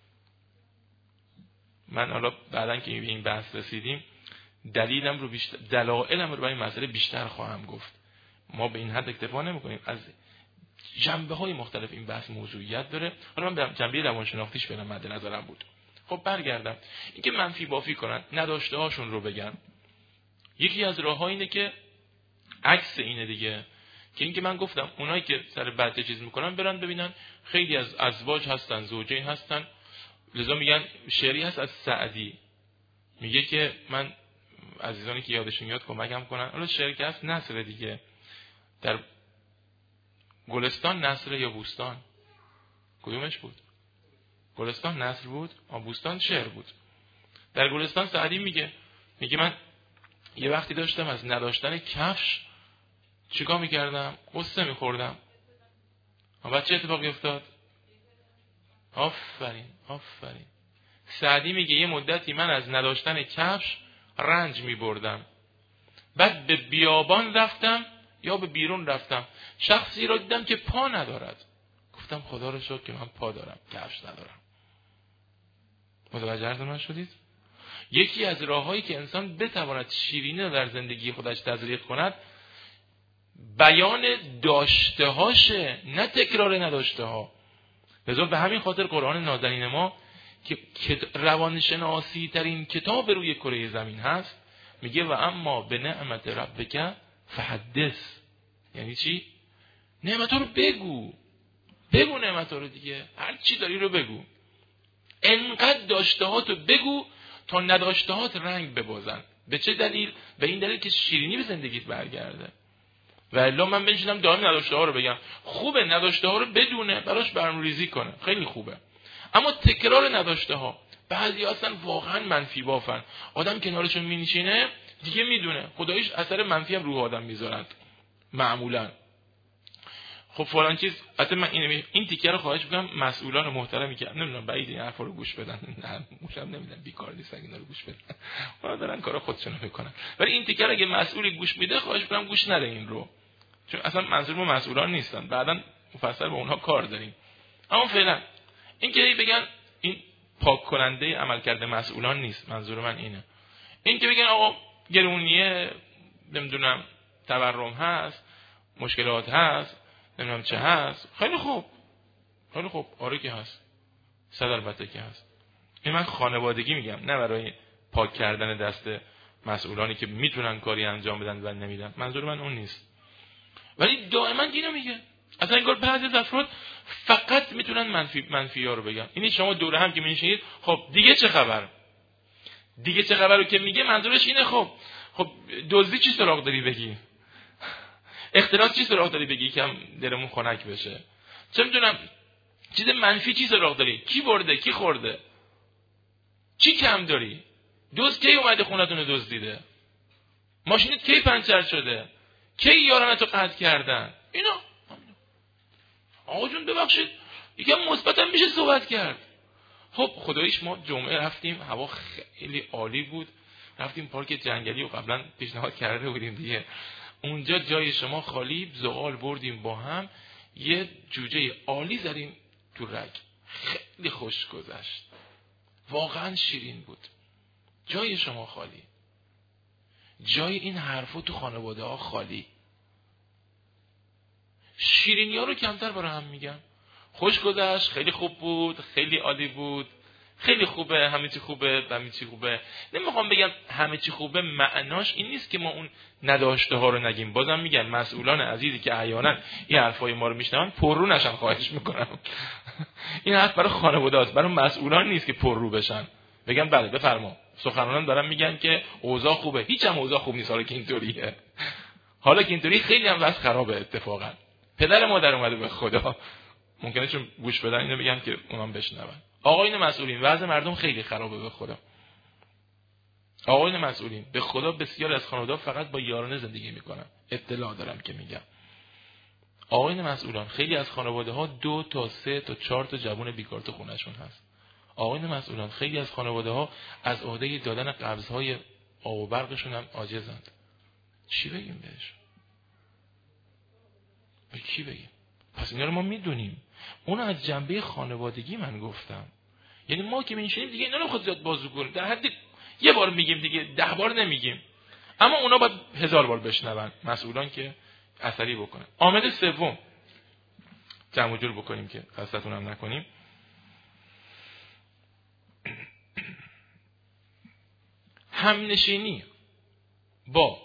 من حالا بعدن که به این بحث رسیدیم دلیلم رو بیشتر، دلایلم رو برای این مسئله بیشتر خواهم گفت. ما به این حد اکتفا نمی‌کنیم، از جنبه‌های مختلف این بحث موضوعیت داره. حالا من به جنبه روانشناختیش فعلا مد نظرم بود. خب برگردم، اینکه منفی بافی کنن، نداشته هاشون رو بگن. یکی از راه‌ها اینه که عکس اینه دیگه، که اینکه من گفتم اونایی که سر بچه چیز میکنن برن ببینن خیلی از ازواج هستن، زوجین هستن. لذا میگن شعری هست از سعدی، میگه که من عزیزانی که یادشون میاد کمکم کنن. حالا شرکت نصر دیگه، در گلستان نصر یا بوستان؟ کدومش بود؟ گلستان نصر بود، آ بوستان شعر بود. در گلستان سعدی میگه میگه من یه وقتی داشتم از نداشتن کفش چیکار میکردم؟ قصه میخوردم. بعد چه اتفاقی افتاد؟ آفرین آفرین. سعدی میگه یه مدتی من از نداشتن کفش رنج میبردم، بعد به بیابان رفتم یا به بیرون رفتم، شخصی را دیدم که پا ندارد، گفتم خدا رو شکر که من پا دارم، کفش ندارم. متوجه من شدید؟ یکی از راههایی که انسان بتواند شیرینی را در زندگی خودش تزریق کند بیان داشته هاشه، نه تکرار نداشته ها. لذا به همین خاطر قرآن نازنین ما که روانشناسی ترین کتاب روی کره زمین هست میگه و اما به نعمت ربک فحدث. یعنی چی؟ نعمت رو بگو، بگو نعمت رو دیگه، هر چی داری رو بگو، انقدر داشته هاتو بگو تا نداشته هات رنگ ببازن. به چه دلیل؟ به این دلیل که شیرینی به زندگیت برگرده. و الا من بنشینم دائم نداشته ها رو بگم. خوبه نداشته ها رو بدونه، براش برنامه‌ریزی کنه، خیلی خوبه. اما تکرار نداشته ها، بعضی اصلا واقعا منفی بافن، آدم کنارشون مینشینه دیگه میدونه خداییش اثر منفی هم روح آدم میذارند معمولا. خب فلان چیز، حتی من این این تیکه رو خواهش می‌کنم مسئولان محترمی که نمیدونم بعید این حرفا رو گوش بدن، نه موشم نمیدن، بیکار نیستن اینا رو گوش بدن، اونا دارن کارا خودشونو میکنن. ولی این تیکه رو اگه مسئولی گوش میده خواهش می‌کنم گوش نده این رو، چون اصلا منظور ما مسئولان نیستن، بعداً مفصل با اونها کار داریم. اما فعلا این که بگن این پاک کننده عملکرد مسئولان نیست، منظور من اینه. این که بگن آقا گرونیه، نمیدونم تورم هست، مشکلات هست، نمیدونم چه هست، خیلی خوب خیلی خوب، آره که هست، صد البته که هست. این من خانوادگی میگم، نه برای پاک کردن دست مسئولانی که میتونن کاری انجام بدن و نمیدن، منظور من اون نیست. ولی دائما اینو میگه، اصلا انگار بعضی از افراد فقط میتونن منفی منفی ها رو بگن. اینی شما دوره هم که میشینید، خب دیگه چه خبر؟ دیگه چه خبر رو که میگه منظورش اینه خب خب دزدی چی سراغ داری بگی؟ اختلاس چی سراغ داری بگی که هم دلمون خنک بشه؟ چه میدونم چیز منفی چی سراغ داری؟ کی برده؟ کی خورده؟ چی کم داری؟ دزد کی اومده خونتون رو دزدیده؟ ماشینت کی پنچر شده؟ کی یارانتو قطع کردن؟ اینا آقا جون ببخشید یکم مثبت هم میشه صحبت کرد. خب خداییش ما جمعه رفتیم، هوا خیلی عالی بود، رفتیم پارک جنگلی و قبلا پیشنهاد کرده بودیم دیگه، اونجا جای شما خالی، زغال بردیم با هم، یه جوجه عالی زدیم تو رگ، خیلی خوش گذشت، واقعا شیرین بود. جای شما خالی، جای این حرفو تو خانواده ها خالی. شیرینی ها رو کمتر برای هم میگن. خوش گذشت، خیلی خوب بود، خیلی عالی بود، خیلی خوبه، همه چی خوبه، همه چی خوبه. نمیخوام بگم همه چی خوبه، معناش این نیست که ما اون نداشته ها رو نگیم. بازم میگن مسئولان عزیزی که احیانا این حرفای ما رو میشنون پررو نشن، خواهش میکنم. این حرف برای خانواده است، برای مسئولان نیست که پررو بشن بگن بله بفرما. سخنرانان دارن میگن که اوضاع خوبه، هیچ هم اوضاع خوب نیست حالا که اینطوریه. حالا که اینطوری خیلی هم وضع خرابه. اتفاقا پدر مادر اومده به خدا، ممکنه چون گوش بدن اینو بگم که اونام بشنون. آقایون مسئولین، وضع مردم خیلی خرابه به خدا. آقایون مسئولین، به خدا بسیار از خانواده فقط با یارانه زندگی میکنن، اطلاع دارم که میگم. آقایون مسئولان، خیلی از خانواده ها دو تا سه تا چهار تا جوان بیکار تو خونهشون هست. آقایون مسئولان، خیلی از خانواده ها از عهده دادن قبض‌های آب و برقشون هم عاجزند. چی بگیم بهش؟ به کی بگیم؟ پس اینا رو ما میدونیم. اون از جنبه خانوادگی من گفتم. یعنی ما که میشینیم دیگه اینا رو خود زیاد بازو کنیم، در حد یه بار میگیم دیگه، ده بار نمیگیم. اما اونا باید هزار بار بشنون، مسئولان که اثری بکنن. عامل سوم، جمع جور بکنیم که خستتون هم نکنیم. همنشینی با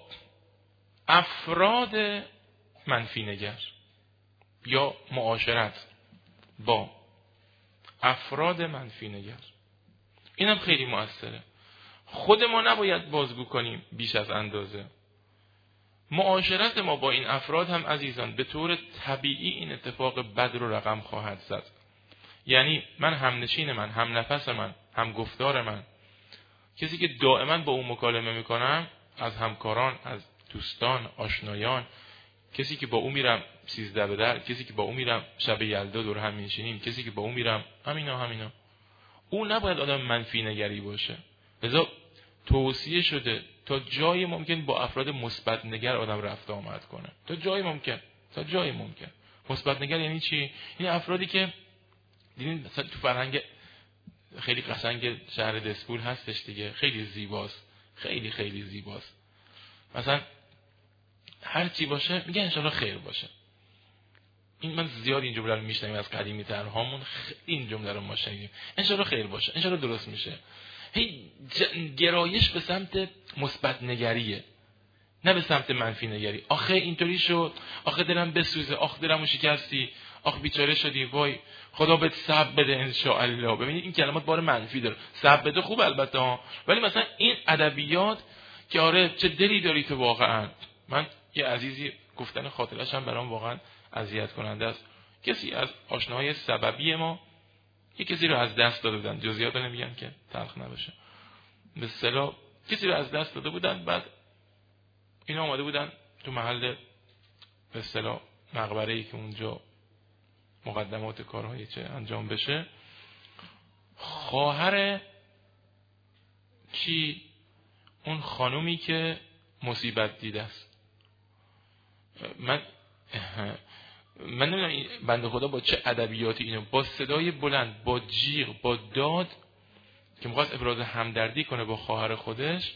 افراد منفی نگر یا معاشرت با افراد منفی نگر، اینم خیلی مؤثره. خود ما نباید بازگو کنیم بیش از اندازه. معاشرت ما با این افراد هم عزیزان به طور طبیعی این اتفاق بد رو رقم خواهد زد. یعنی من همنشین من، هم نفس من، هم گفتار من، کسی که دائما با اون مکالمه میکنم، از همکاران، از دوستان، آشنایان، کسی که با اون میرم سیزده به در، کسی که با اون میرم شب یلدا دور هم میشینیم، کسی که با اون میرم همینا همینا، اون نباید آدم منفی نگری باشه. لذا توصیه شده تا جای ممکن با افراد مثبت نگر آدم رفت آمد کنه، تا جای ممکن، تا جای ممکن. مثبت نگر یعنی چی؟ این افرادی که دیدین مثلا تو فرهنگ خیلی قشنگ شهر دسپول هستش دیگه، خیلی زیباست، خیلی خیلی زیباست. مثلا هر چی باشه میگه انشالله خیر باشه. این من زیاد این جمله رو میشنویم از قدیمی ترهامون، این جمله رو ما شنیدیم، انشالله خیر باشه، انشالله درست میشه. هی گرایش به سمت مثبت نگریه، نه به سمت منفی نگری. آخه اینطوری شد، آخه دلم بسوزه، آخه دلمو شکستی، آخه بیچاره شدی، وای خدا بهت صبر بده ان شاء الله. ببینید این کلمات بار منفی داره. صبر بده خوب البته ها، ولی مثلا این ادبیات که آره چه دلی داری تو واقعا. من یه عزیزی گفتن خاطرش هم برام واقعا اذیت کننده است. کسی از آشناهای سببی ما یه کسی رو از دست داده بودن، جزئیات رو نمیگم که تلخ نباشه، به اصطلاح کسی رو از دست داده بودن. بعد اینا اومده بودن تو محل به اصطلاح مقبره‌ای که اونجا مقدمات کارهای چه انجام بشه. خواهر کی؟ اون خانومی که مصیبت دیده است. من من نمیدونم این بنده خدا با چه ادبیاتی اینو با صدای بلند، با جیغ، با داد که می‌خواست ابراز همدردی کنه با خواهر خودش،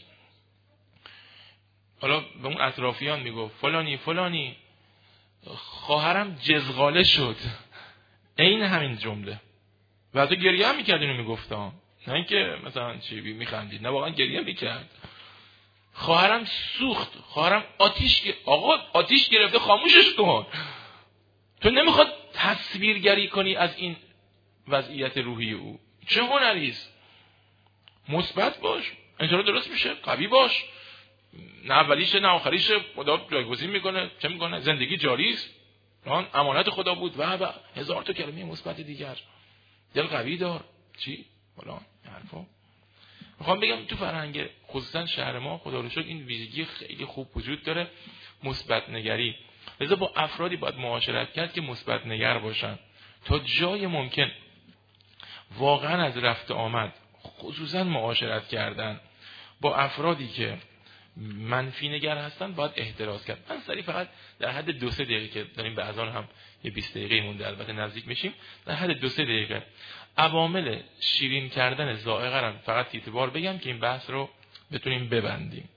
حالا به اون اطرافیان میگفت فلانی فلانی خواهرم جزغاله شد، این همین جمله. و حتی گریه هم میکرد اینو میگفتم، نه اینکه مثلا چی میخندید، نه واقعا گریه میکرد. خواهرم سوخت، خواهرم آتیش گر... آقا آتیش گرفته، خاموشش کن. تو نمیخواد تصویرگری کنی از این وضعیت روحی او. چه هنری است؟ مثبت باش، انشالله درست میشه، قوی باش، نه اولیشه نه آخریشه، خدا جایگزین میکنه، چه میکنه، زندگی جاری است، آن امانت خدا بود و و هزار تا کلمه مثبت دیگر. دل قوی دار، چی فلان حرفا. میخوام بگم تو فرهنگ خصوصا شهر ما خدا رو شکر این ویژگی خیلی خوب وجود داره، مثبت نگری. لذا با افرادی باید معاشرت کرد که مثبت نگر باشن. تا جای ممکن واقعا از رفت آمد، خصوصا معاشرت کردن با افرادی که منفی نگر هستن باید احتراز کرد. من سری فقط در حد دو سه دقیقه که داریم به اذان هم یه بیست دقیقه مونده البته نزدیک میشیم، در حد دو سه دقیقه عوامل شیرین کردن ذائقه رو فقط تیتوار بگم که این بحث رو بتونیم ببندیم.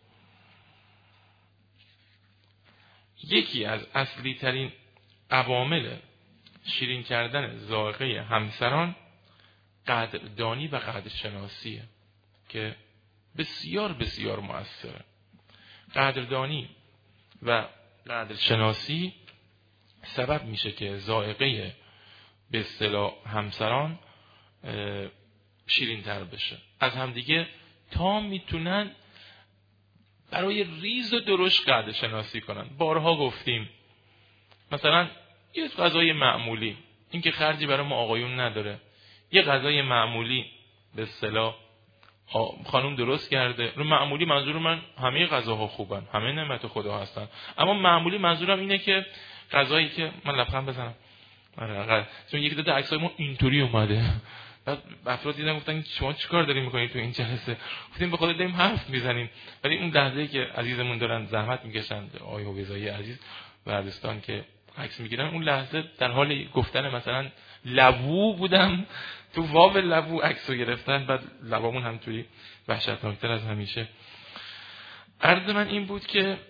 یکی از اصلی ترین عوامل شیرین کردن ذائقه همسران قدردانی و قدرشناسیه که بسیار بسیار مؤثره. قدردانی و قدرشناسی سبب میشه که ذائقه به اصطلاح همسران شیرین تر بشه، از همدیگه تا میتونن برای ریز و درشت قدرشناسی کنن. بارها گفتیم مثلا یه غذای معمولی، این که خرجی برای ما آقایون نداره، یه غذای معمولی به اصطلاح خانم درست کرده. رو معمولی منظور من همه غذاها خوبن، همه نعمت خدا هستن، اما معمولی منظورم اینه که غذایی که من لبخند بزنم آره چون یکی دو تا عکسای ما اینطوری اومده، بعد افراد دیدن گفتن شما چیکار دارین میکنید تو این جلسه؟ گفتیم به خدا داریم حرف میزنیم. ولی اون لحظه‌ای که عزیزمون دارن زحمت میکشن، آقای حویزایی عزیز بردستان که عکس میگیرن، اون لحظه در حال گفتن مثلا لبو بودم، تو واو لبو عکسو گرفتن، بعد لبامون همونطوری وحشتناکتر از همیشه. عرض من این بود که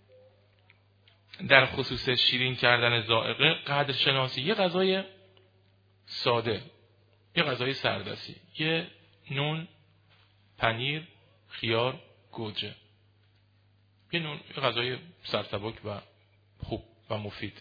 در خصوص شیرین کردن ذائقه قدرشناسی، یه غذای ساده، یه غذای سردستی، یه نون، پنیر، خیار، گوجه، یه نون، یه غذای سرسبک و خوب و مفید.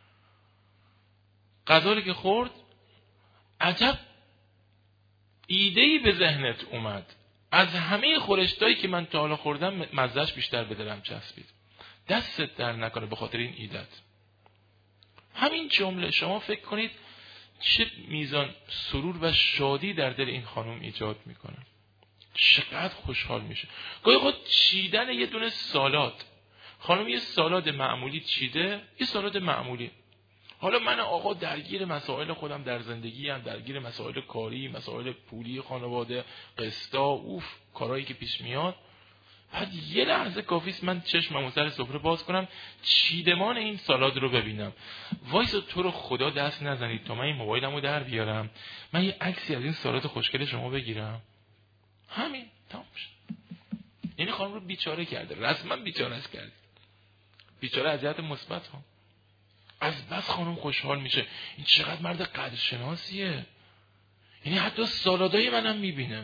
غذایی که خورد عجب ایده‌ای به ذهنت اومد، از همه خورشتایی که من تا حالا خوردم مزهش بیشتر به دلم چسبید. دستت در نکنه به خاطر این ایدت. همین جمله شما فکر کنید چه میزان سرور و شادی در دل این خانم ایجاد میکنه. چقدر خوشحال میشه. گاهی خود چیدن یه دونه سالاد، خانم یه سالاد معمولی چیده، یه سالاد معمولی. حالا من آقا درگیر مسائل خودم در زندگی هم، درگیر مسائل کاری، مسائل پولی خانواده، قسطا، اوف کارهایی که پیش میاد. بعد یه لحظه کافیست من چشممو سر سفره باز کنم، چیدمان این سالاد رو ببینم. وایسا تو رو خدا دست نزنید تا من این موبایلمو در بیارم، من یه عکسی از این سالاد خوشگل شما بگیرم. همین تمام شد. یعنی خانم رو بیچاره کرده، رسما بیچارهش کرده. بیچاره از جهت مثبت ها. از بس خانم خوشحال میشه. این چقدر مرد قدرشناسیه. یعنی حتی سالادای منم میبینه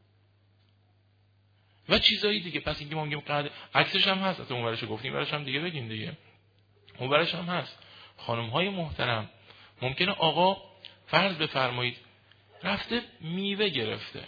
و چیزایی دیگه. پس اینکه ما میگیم قدر، عکسش هم هست، اصلا اون ورشو گفتیم، ورش هم دیگه بگیم دیگه، اون ورش هم هست. خانم های محترم، ممکنه آقا فرض بفرمایید رفته میوه گرفته،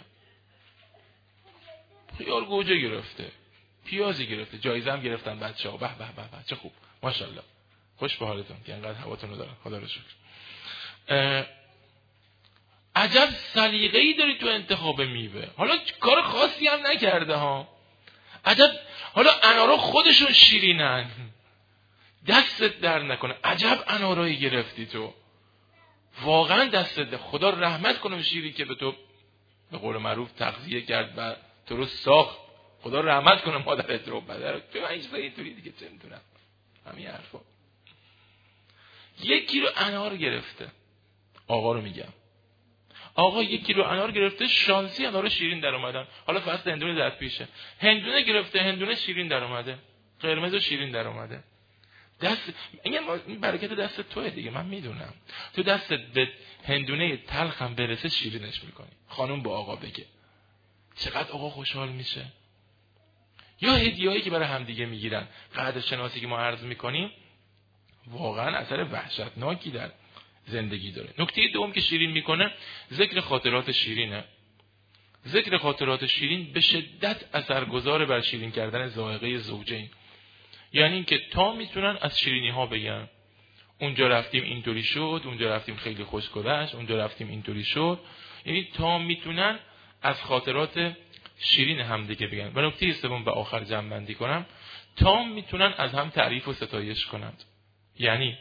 خیار گوجه گرفته، پیازی گرفته، جایزه هم گرفتن بچه‌ها، به به به به چه خوب، ماشاءالله، خوش به حالتون که انقدر هواتون رو دارن، خدا رو شکر. عجب سلیقه‌ای داری تو انتخاب میوه. حالا کار خاصی هم نکرده ها. عجب، حالا انارا خودشون شیرینن، دستت در نکنه. عجب انارایی گرفتی تو، واقعا دستت در. خدا رحمت کنه شیری که به تو به قول معروف تغذیه کرد و تو رو ساخت. خدا رحمت کنه مادرت رو، پدرت. تو هیچ وقتی توری دیگه چه میدونم همین حرفا. یک کیلو انار گرفته، آقا رو میگم، آقا یک کیلو انار گرفته، شانسی انار شیرین در اومدن. حالا فصل هندونه زرد پیشه، هندونه گرفته، هندونه شیرین در اومده، قرمز و شیرین در اومده. دست این برکت دست توئه دیگه، من میدونم. تو دستت به هندونه تلخم برسه شیرینش میکنی. خانم با آقا بگه چقدر آقا خوشحال میشه. یا هدیه‌ای که برای همدیگه میگیرن، قدر شناسی که ما عرض میکنیم واقعا اثر وحشتناکی در زندگی داره. نکته دوم که شیرین میکنه ذکر خاطرات شیرینه. ذکر خاطرات شیرین به شدت اثرگذار بر شیرین کردن ذائقه زوجین. یعنی اینکه تا میتونن از شیرینی ها بگن اونجا رفتیم اینطوری شد، اونجا رفتیم خیلی خوش گذشت، اونجا رفتیم اینطوری شد. یعنی تا میتونن از خاطرات شیرین هم دیگه بگن. و نکته سوم به آخر جمع بندی کنم، تا میتونن از هم تعریف و ستایش کنند. یعنی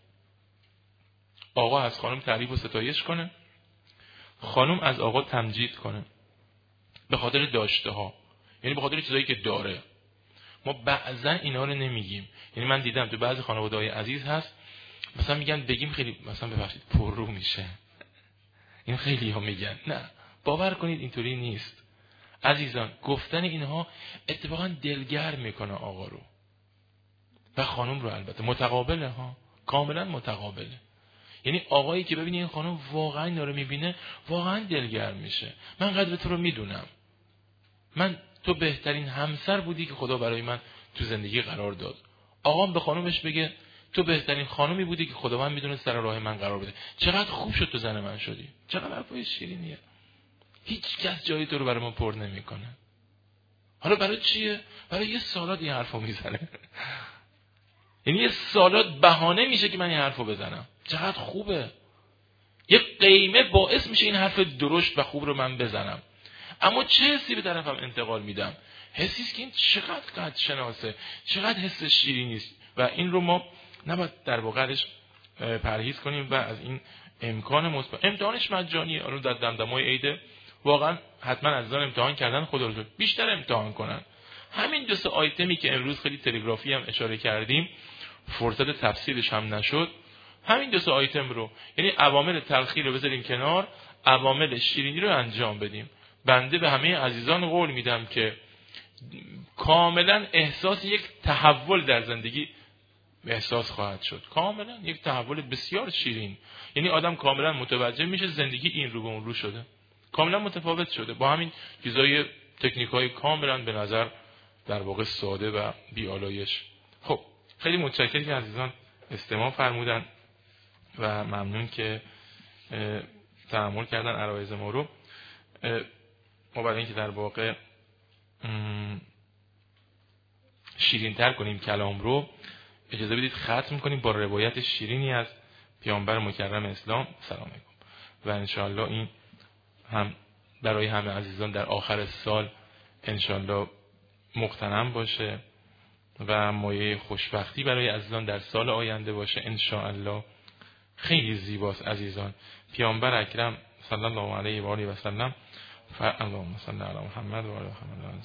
آقا از خانم تعریف و ستایش کنه، خانم از آقا تمجید کنه به خاطر داشته ها، یعنی به خاطر چیزایی که داره. ما بعضا اینا رو نمیگیم. یعنی من دیدم تو بعضی خانواده‌های عزیز هست مثلا میگن بگیم خیلی مثلا ببخشید پررو میشه. این خیلی ها میگن، نه باور کنید اینطوری نیست عزیزان. گفتن اینها اتفاقا دلگرم میکنه آقا رو و خانم رو. البته متقابله ها، کاملا متقابله. یعنی آقایی که ببینی این خانم واقعا اینا رو میبینه واقعا دلگرم میشه. من قدر تو رو میدونم، من تو بهترین همسر بودی که خدا برای من تو زندگی قرار داد. آقام به خانومش بگه تو بهترین خانومی بودی که خدا من میدونه سر راه من قرار بده. چقدر خوب شد تو زن من شدی. چقدر حرفای شیرینیه. هیچ کس جایی تو رو برای ما پر نمیکنه. حالا برای چیه؟ برای یه سالاد این حرفو میزنه. یعنی یه سالاد بهانه میشه که من این حرفو بزنم. چقدر خوبه. یه قیمه باعث میشه این حرف درشت و خوب رو من بزنم. اما چه حسی به طرفم انتقال میدم؟ حسیست که این چقدر قدر شناسه، چقدر حس شیرینی است. و این رو ما نباید در واقعش پرهیز کنیم و از این امکان مثبت. امتحانش مجانیه. الان در دمدمای عید واقعا حتما عزیزان امتحان کردن، خدا رو شکر بیشتر امتحان کنن. همین دو سه آیتمی که امروز خیلی تلگرافی هم اشاره کردیم، فرصت تفصیلش هم نشد، همین دو سه آیتم رو، یعنی عوامل تلخی رو بذاریم کنار، عوامل شیرینی رو انجام بدیم. بنده به همه عزیزان قول میدم که کاملا احساس یک تحول در زندگی احساس خواهد شد. کاملا یک تحول بسیار شیرین. یعنی آدم کاملا متوجه میشه زندگی این رو به اون رو شده، کاملا متفاوت شده با همین چیزای تکنیکای کاملا به نظر در واقع ساده و بی‌آلایش. خب خیلی متشکرم که عزیزان استماع فرمودن و ممنون که تحمل کردن عرایض ما رو. ما برای اینکه در واقع شیرین‌تر کنیم کلام رو، اجازه بدید ختم کنیم با روایت شیرینی از پیامبر مکرم اسلام سلام علیکم و انشاءالله این هم برای همه عزیزان در آخر سال انشاءالله مغتنم باشه و مایه خوشبختی برای عزیزان در سال آینده باشه انشاءالله. خیلی زیباست عزیزان. پیامبر اکرم صلی الله علیه و آله و سلم اللهم صل علی محمد و آل محمد.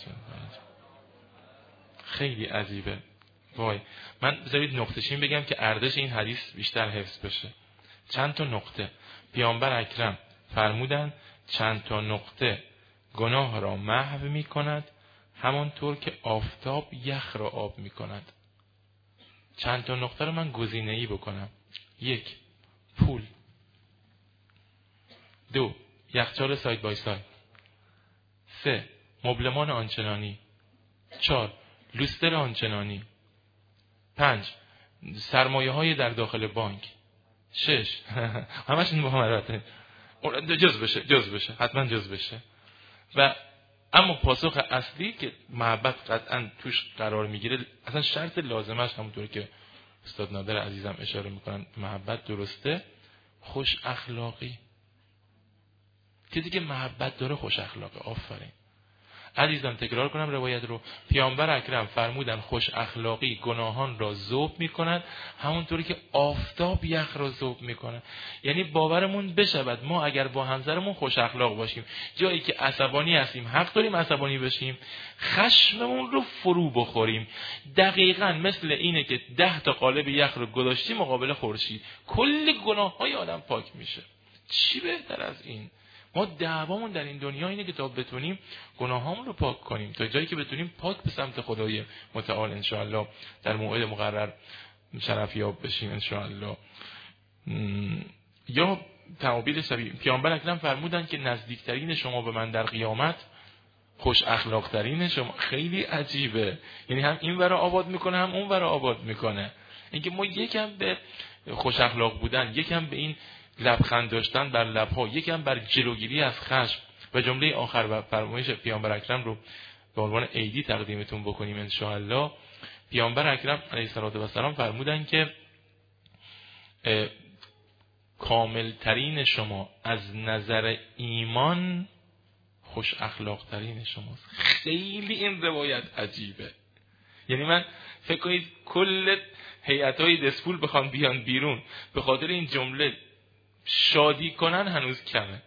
خیلی عجیبه. وای من بذارید نقطه‌چین بگم که ارزش این حدیث بیشتر حفظ بشه. چند تا نقطه پیامبر اکرم فرمودن چند تا نقطه گناه را محو می کند همانطور که آفتاب یخ را آب می کند. چند تا نقطه رو من گزینه‌ای بکنم. یک، پول. دو، یخچال ساید بای ساید. سه، مبلمان آنچنانی. چهار، لوستر آنچنانی. پنج، سرمایه های در داخل بانک. شش همش این محمراته جز بشه جز بشه حتما جز بشه. و اما پاسخ اصلی که محبت قطعا توش قرار میگیره، اصلا شرط لازمش همونطوری که استاد نادر عزیزم اشاره میکنن محبت درسته، خوش اخلاقی. کسی که محبت داره خوش اخلاقه. آفرین عزیزان. تکرار کنم روایت رو. پیامبر اکرم فرمودن خوش اخلاقی گناهان را ذوب میکند همونطوری که آفتاب یخ را ذوب میکند. یعنی باورمون بشود ما اگر با همسرمون خوش اخلاق باشیم، جایی که عصبانی هستیم حق داریم عصبانی بشیم، خشممون رو فرو بخوریم. دقیقاً مثل اینه که ده تا قالب یخ رو گذاشتیم مقابل خورشید، کل گناههای آدم پاک میشه. چی بهتر از این؟ ما دعوامون در این دنیا اینه که تا بتونیم گناهامون رو پاک کنیم، تا جایی که بتونیم پاک به سمت خدای متعال انشاءالله در موعد مقرر شرفیاب بشیم انشاءالله. یا تعابیر شبیه پیامبر اکرم فرمودن که نزدیکترین شما به من در قیامت خوش اخلاق ترین شما. خیلی عجیبه. یعنی هم این ورا آباد میکنه هم اون ورا آباد میکنه. اینکه ما یکم به خوش اخلاق بودن، یکم به این لبخند داشتن بر لبها، یکم بر جلوگیری از خشم و جمله آخر و فرمایش پیامبر اکرم رو به عنوان عیدی تقدیمتون بکنیم انشاءالله. پیامبر اکرم علیه السلام فرمودن که کامل ترین شما از نظر ایمان خوش اخلاق ترین شماست. خیلی این روایت عجیبه. یعنی من فکر کنید کل هیئت‌های دسپول بخوان بیان بیرون به خاطر این جمله شادی کنن هنوز کمه.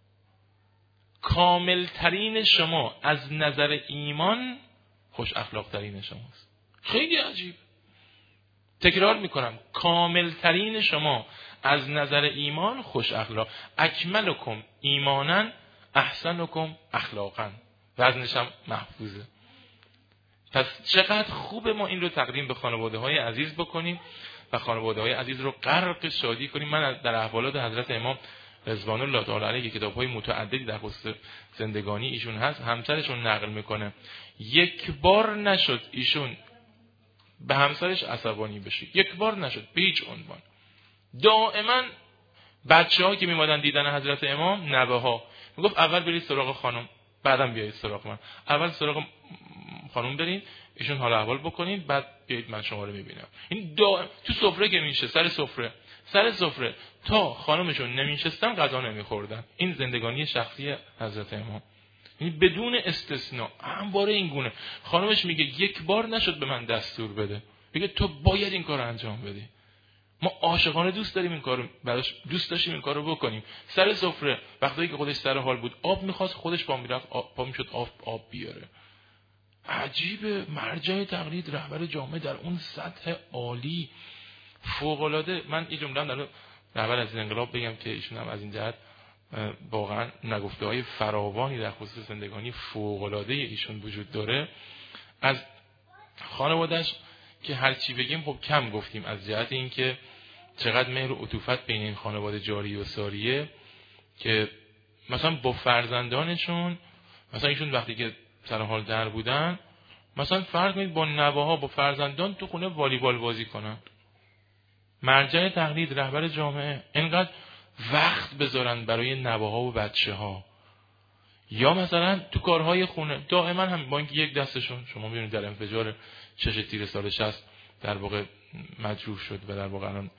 کامل ترین شما از نظر ایمان خوش اخلاق ترین شماست. خیلی عجیب. تکرار میکنم، کامل ترین شما از نظر ایمان خوش اخلاق. اکملکم ایمانا احسنکم اخلاقا. وزنش هم محفوظه. پس چقدر خوبه ما این رو تقدیم به خانواده های عزیز بکنیم و خانواده های عزیز رو غرق شادی کنیم. من در احوالات حضرت امام رضوان الله تعالی علیه کتاب های متعددی در خصوص زندگانی ایشون هست، همسرشون نقل میکنه یک بار نشد ایشون به همسرش عصبانی بشه، یک بار نشد به هیچ عنوان. دائما بچه ها که میمادن دیدن حضرت امام، نوه ها میگفت اول برید سراغ خانم بعدم بیایید سراغ من، اول سراغ خانم برین ایشون حال احوال بکنین بعد بیایید من شما رو میبینم. این دائم تو سفره که میشه سر سفره سر سفره تا خانمشون نمیشستن غذا نمیخوردن. این زندگانی شخصی حضرت امام، یعنی بدون استثناء همواره این گونه. خانمش میگه یک بار نشد به من دستور بده، میگه تو باید این کار رو انجام بدی. ما عاشقانه دوست داریم این کارو براش دوست داشتیم این کارو بکنیم. سر سفره وقتی که خودش سر حال بود آب میخواست خودش پا میرفت پا میشد آب آب بیاره. عجیبه. مرجع تقلید رهبر جامعه در اون سطح عالی فوق العاده. من این جمله در رهبر از انقلاب بگم که ایشون هم از این جهت واقعا نگفته های فراوانی در خصوص زندگانی فوق العاده ایشون وجود داره. از خانواده‌اش که هر چی بگیم خب کم گفتیم، از جهت اینکه چقدر مهر و عطوفت بین این خانواده جاری و ساریه که مثلا با فرزندانشون، مثلا ایشون وقتی که سر حال در بودن مثلا فرض کنید با نوه‌ها با فرزندان تو خونه والیبال بازی کنن. مرجع تقلید رهبر جامعه اینقدر وقت بذارن برای نوه‌ها و بچه‌ها. یا مثلا تو کارهای خونه دائما هم با اینکه یک دستشون شما می‌بینید در انفجار چش تیر سال شصت در واقع مجروح شد و در واقع الان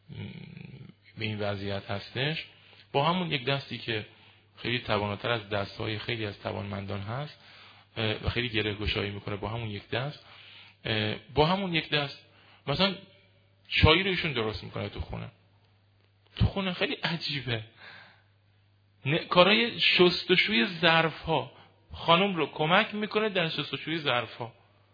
به این وضعیت هستش، با همون یک دستی که خیلی تواناتر از دست‌های خیلی از توانمندان هست و خیلی گره‌گشایی میکنه، با همون یک دست با همون یک دست مثلا چای رو ایشون درست میکنه تو خونه. تو خونه خیلی عجیبه. کارهای شستشوی ظرف‌ها، خانم رو کمک میکنه در شستشوی ظرف‌ها.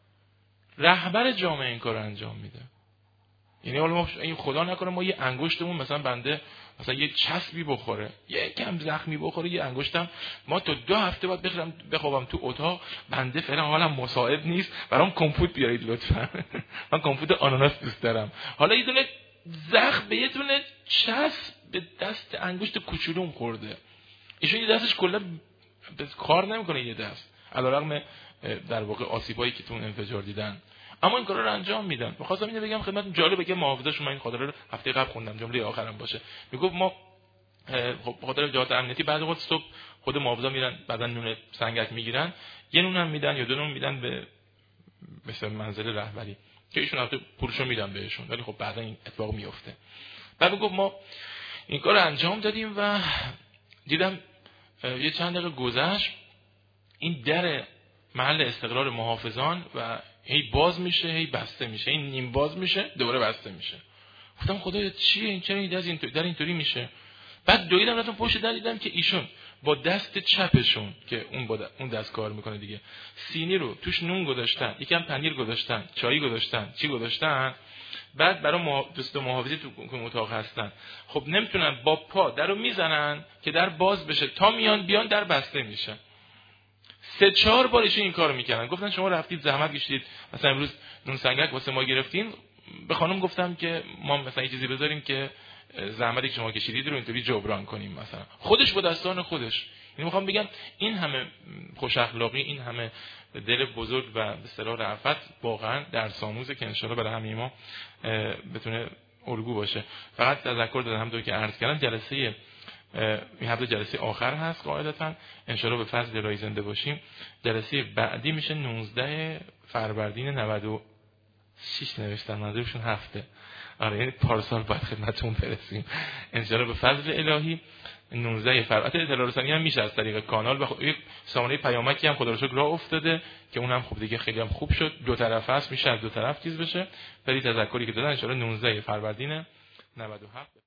رهبر جامعه این کار رو انجام میده. یعنی حالا ما این خدا نکنه ما یه انگشتمون مثلا بنده مثلا یه چسبی بخوره، یه کم زخمی بخوره، یه انگشتم ما تا دو هفته بعد بخوام بخوابم تو اتاق، بنده فعلا حالم مساعد نیست، برام کمپوت بیارید لطفا. من کمپوت آناناس دوست دارم. حالا یه دونه زخم به یه دونه چسب به دست انگشت کوچولوم خورده. ایشون یه دستش کلا کار نمیکنه، یه دست علیرغم در واقع آسیبایی که تو اون انفجار دیدن، اما این کارا رو انجام میدن. می‌خواستم اینو بگم خدمتتون، جالبه که محافظه‌شون، من این خاطره رو هفته قبل خوندم، جمله آخرم باشه، میگفت ما خب به خاطر جهات امنیتی بعد وقت صبح خود محافظا میرن بعدن نون سنگک میگیرن، یه نون هم میدن یا دو نون میدن به مثلا منزل رهبری که ایشون البته پولشو میدن بهشون، ولی خب بعدا این اتفاق میفته. بعد گفت ما این کارو انجام دادیم و دیدم یه چند دقیقه گذشت این در محل استقرار محافظان و هی باز میشه هی بسته میشه، این نیم باز میشه دوباره بسته میشه. گفتم خدایا چیه این، چرا این از در اینطوری میشه؟ بعد دویدم رفتم پشت در، دیدم که ایشون با دست چپشون که اون با اون دست کار میکنه دیگه، سینی رو توش نون گذاشتن، یکم پنیر گذاشتن، چای گذاشتن، چی گذاشتن، بعد برای دوست محافظی تو اتاق هستن، خب نمیتونن با پا درو میزنن که در باز بشه، تا میان بیان در بسته میشه. سه چهار بار ایشون این کارو میکردن. گفتن شما رفتید زحمت کشیدید، مثلا امروز نون سنگک واسه ما گرفتین، به خانم گفتم که ما مثلا یه چیزی بذاریم که زحمتی که شما کشیدید رو اینطوری جبران کنیم. مثلا خودش با دستان خودش. یعنی میخوام بگم این همه خوش اخلاقی، این همه دل بزرگ و به اصطلاح رأفت واقعا درس آموزه که ان شاء الله برای همه ما بتونه الگو باشه. فقط تذکر دادم همونطور که عرض کردم جلسه این هفته جلسه آخر هست قاعدتاً، ان شاء الله به فضل الهی زنده باشیم. جلسه بعدی میشه نوزده فروردین نود و شش نوشتن، منظورشون هفته، آره یعنی پارسال باید خدمتتون برسیم ان شاء الله به فضل الهی. نوزده فروردین اطلاع رسانی هم میشه از طریق کانال و یک سامانه پیامکی هم خدا رو شکر راه افتاده که اونم خوب دیگه خیلی هم خوب شد، دو طرفه است، میشه از دو طرف چیز بشه. ولی تذکری که دادن ان شاء الله نوزده فروردین نود و هفت